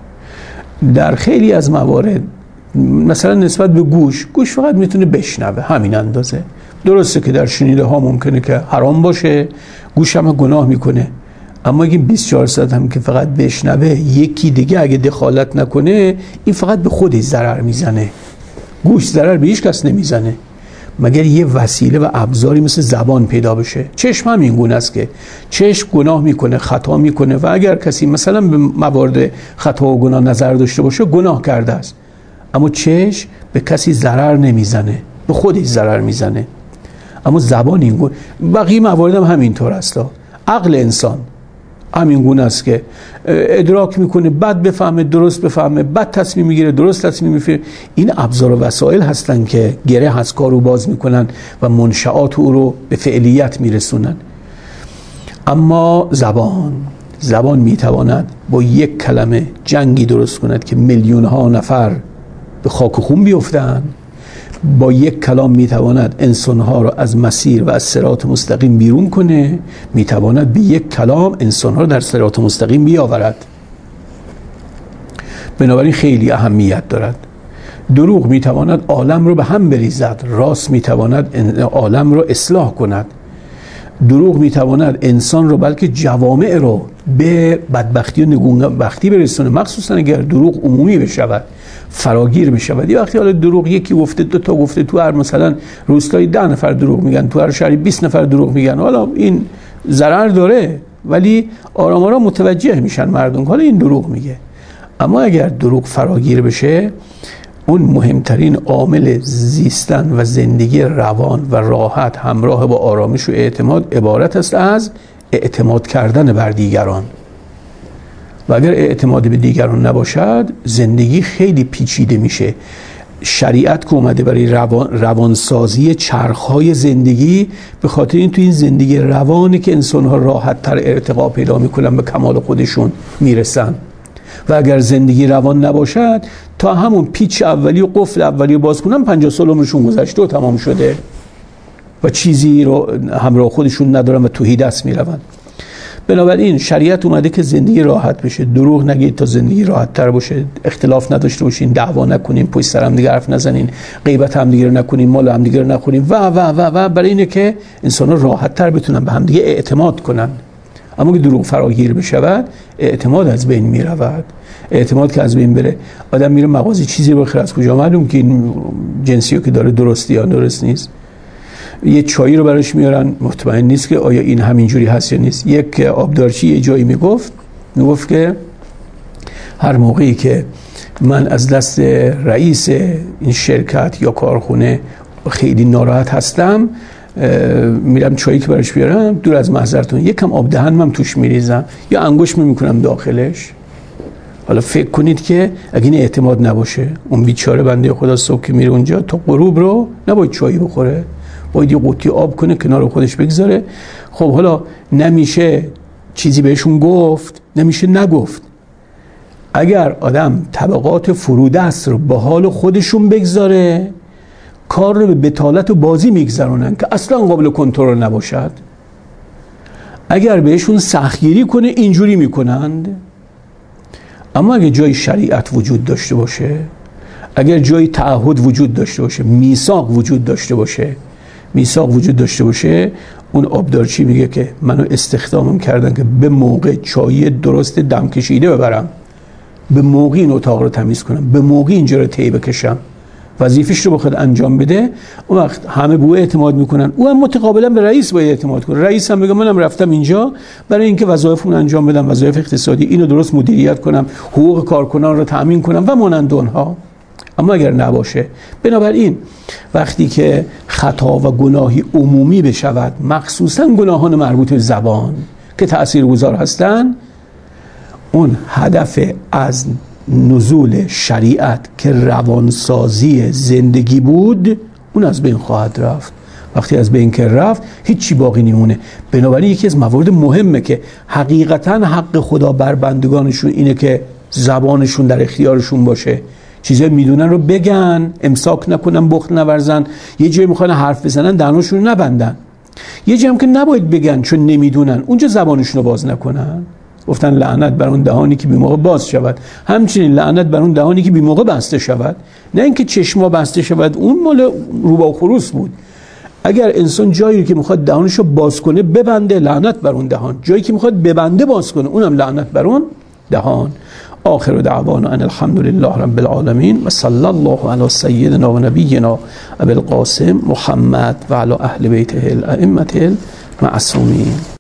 در خیلی از موارد مثلا نسبت به گوش فقط میتونه بشنوه، همین اندازه. درسته که در شنیده ها ممکنه که حرام باشه، گوش هم گناه میکنه، اما اگه 24 ساعت هم که فقط بشنوه، یکی دیگه اگه دخالت نکنه، این فقط به خودش ضرر میزنه. گوش ضرر به هیچ کس نمیزنه مگر یه وسیله و ابزاری مثل زبان پیدا بشه. چشم هم این گونه است که چشم گناه میکنه، خطا میکنه و اگر کسی مثلا به موارد خطا و گناه نظر داشته باشه گناه کرده است، اما چشم به کسی ضرر نمیزنه، به خودش ضرر میزنه. اما زبان این گونه، بقیه موارد هم همینطور است. عقل انسان همین گونه است که ادراک میکنه، بد بفهمه، درست بفهمه، بد تصمیم میگیره، درست تصمیم میگیره. این ابزار و وسایل هستن که گره از کارو باز میکنن و منشآت او رو به فعلیت میرسونن. اما زبان میتواند با یک کلمه جنگی درست کند که میلیون ها نفر به خاک و خون بیفتن. با یک کلام میتواند انسانها را از مسیر و از صراط مستقیم بیرون کنه. میتواند به یک کلام انسانها را در صراط مستقیم بیاورد. بنابراین خیلی اهمیت دارد. دروغ میتواند عالم رو به هم بریزد، راست میتواند عالم رو اصلاح کند. دروغ میتواند انسان رو بلکه جوامع رو به بدبختی و نگونبختی برسونه، مخصوصا اگر دروغ عمومی بشود، فراگیر بشود. یه وقتی حالا دروغ یکی گفته، 2 تا گفته، تو هر مثلا روستایی 10 نفر دروغ میگن، تو هر شهری 20 نفر دروغ میگن، حالا این ضرر داره ولی آرام آرام متوجه میشن مردم حالا این دروغ میگه. اما اگر دروغ فراگیر بشه، اون مهمترین عامل زیستن و زندگی روان و راحت همراه با آرامش و اعتماد عبارت است از اعتماد کردن بر دیگران. و اگر اعتماد به دیگران نباشد، زندگی خیلی پیچیده میشه. شریعت که اومده برای روانسازی چرخهای زندگی، به خاطر این تو این زندگی روانی که انسان‌ها راحت تر ارتقا پیدا میکنن، به کمال خودشون میرسن. و اگر زندگی روان نباشد، تا همون پیچ اولی و قفل اولی باز کنن 50 سال عمرشون گذشته و تمام شده و چیزی رو همراه خودشون ندارن و توهی دست میروند. بنابراین شریعت اومده که زندگی راحت بشه. دروغ نگید تا زندگی راحت تر باشه، اختلاف نداشته باشین، دعوا نکنین، پشت سر هم دیگه حرف نزنین، غیبت هم دیگه نکنین، مال هم دیگه نخورین و برای اینه که انسان‌ها راحت تر بتونن به هم دیگه اعتماد کنن. اما که دروغ فراگیر بشود، اعتماد از بین میرود. اعتماد که از بین بره، آدم میره مغازه چیزی رو بخره، از کجا معلوم که این جنسی که داره درستی یا درست نیست؟ یه چایی رو براش میارن، مطمئن نیست که آیا این همینجوری هست یا نیست. یک آبدارچی یه جایی میگفت که هر موقعی که من از دست رئیس این شرکت یا کارخونه خیلی ناراحت هستم، میرم چایی که براش بیارم، دور از محضرتون یکم آب دهنم توش میریزم یا انگشت میکنم داخلش. حالا فکر کنید که اگه این اعتماد نباشه، اون بیچاره بنده خدا صبح که میره اونجا تا غروب رو نباید چایی بخوره، باید یه قوطی آب کنه کنار خودش بگذاره. خب حالا نمیشه چیزی بهشون گفت، نمیشه نگفت. اگر آدم طبقات فرودست رو با حال خودشون بگذاره، کار رو به بتالت و بازی میگذرونن که اصلا قابل کنترل نباشد. اگر بهشون سختگیری کنه، اینجوری میکنند. اما اگر جای شریعت وجود داشته باشه، اگر جای تعهد وجود داشته باشه، میثاق وجود داشته باشه، اون آبدارچی میگه که منو استخدامم کردن که به موقع چای درست دم کشیده ببرم، به موقع این اتاق رو تمیز کنم، به موقع اینجا رو طی بکشم وظیفش رو بخواد انجام بده، اون وقت همه به او اعتماد میکنن، او هم متقابلا به رئیس باید اعتماد کنه. رئیس هم بگه منم رفتم اینجا برای اینکه وظایفمون انجام بدم، وظایف اقتصادی اینو درست مدیریت کنم، حقوق کارکنان رو تامین کنم و مانند اونها. اما اگر نباشه، بنابراین وقتی که خطا و گناهی عمومی بشود، مخصوصا گناهان مربوط به زبان که تاثیرگذار هستند، اون هدف از نزول شریعت که روانسازی زندگی بود، اون از بین خواهد رفت. وقتی از بین که رفت، هیچی باقی نمونه. بنابراین یکی از موارد مهمه که حقیقتا حق خدا بر بندگانشون اینه که زبانشون در اختیارشون باشه، چیزایی میدونن رو بگن، امساک نکنن، بخل نورزن. یه جایی میخوان حرف بزنن دهنشون رو نبندن، یه جایی هم که نباید بگن چون نمیدونن، اونجا زبانشون رو باز نکنن. گفتن لعنت بر اون دهانی که بی موقع باز شود، همچنین لعنت بر اون دهانی که بی موقع بسته شود. نه اینکه چشما بسته شود، اون مال روبا و خروس بود. اگر انسان جایی که میخواد دهانش رو باز کنه ببنده، لعنت بر اون دهان. جایی که میخواد ببنده باز کنه، اونم لعنت بر اون دهان. آخر دعوانا ان الحمد لله رب العالمین و صلی الله علی سیدنا و نبینا ابی القاسم محمد و علی اهل بیته الائمه المعصومین.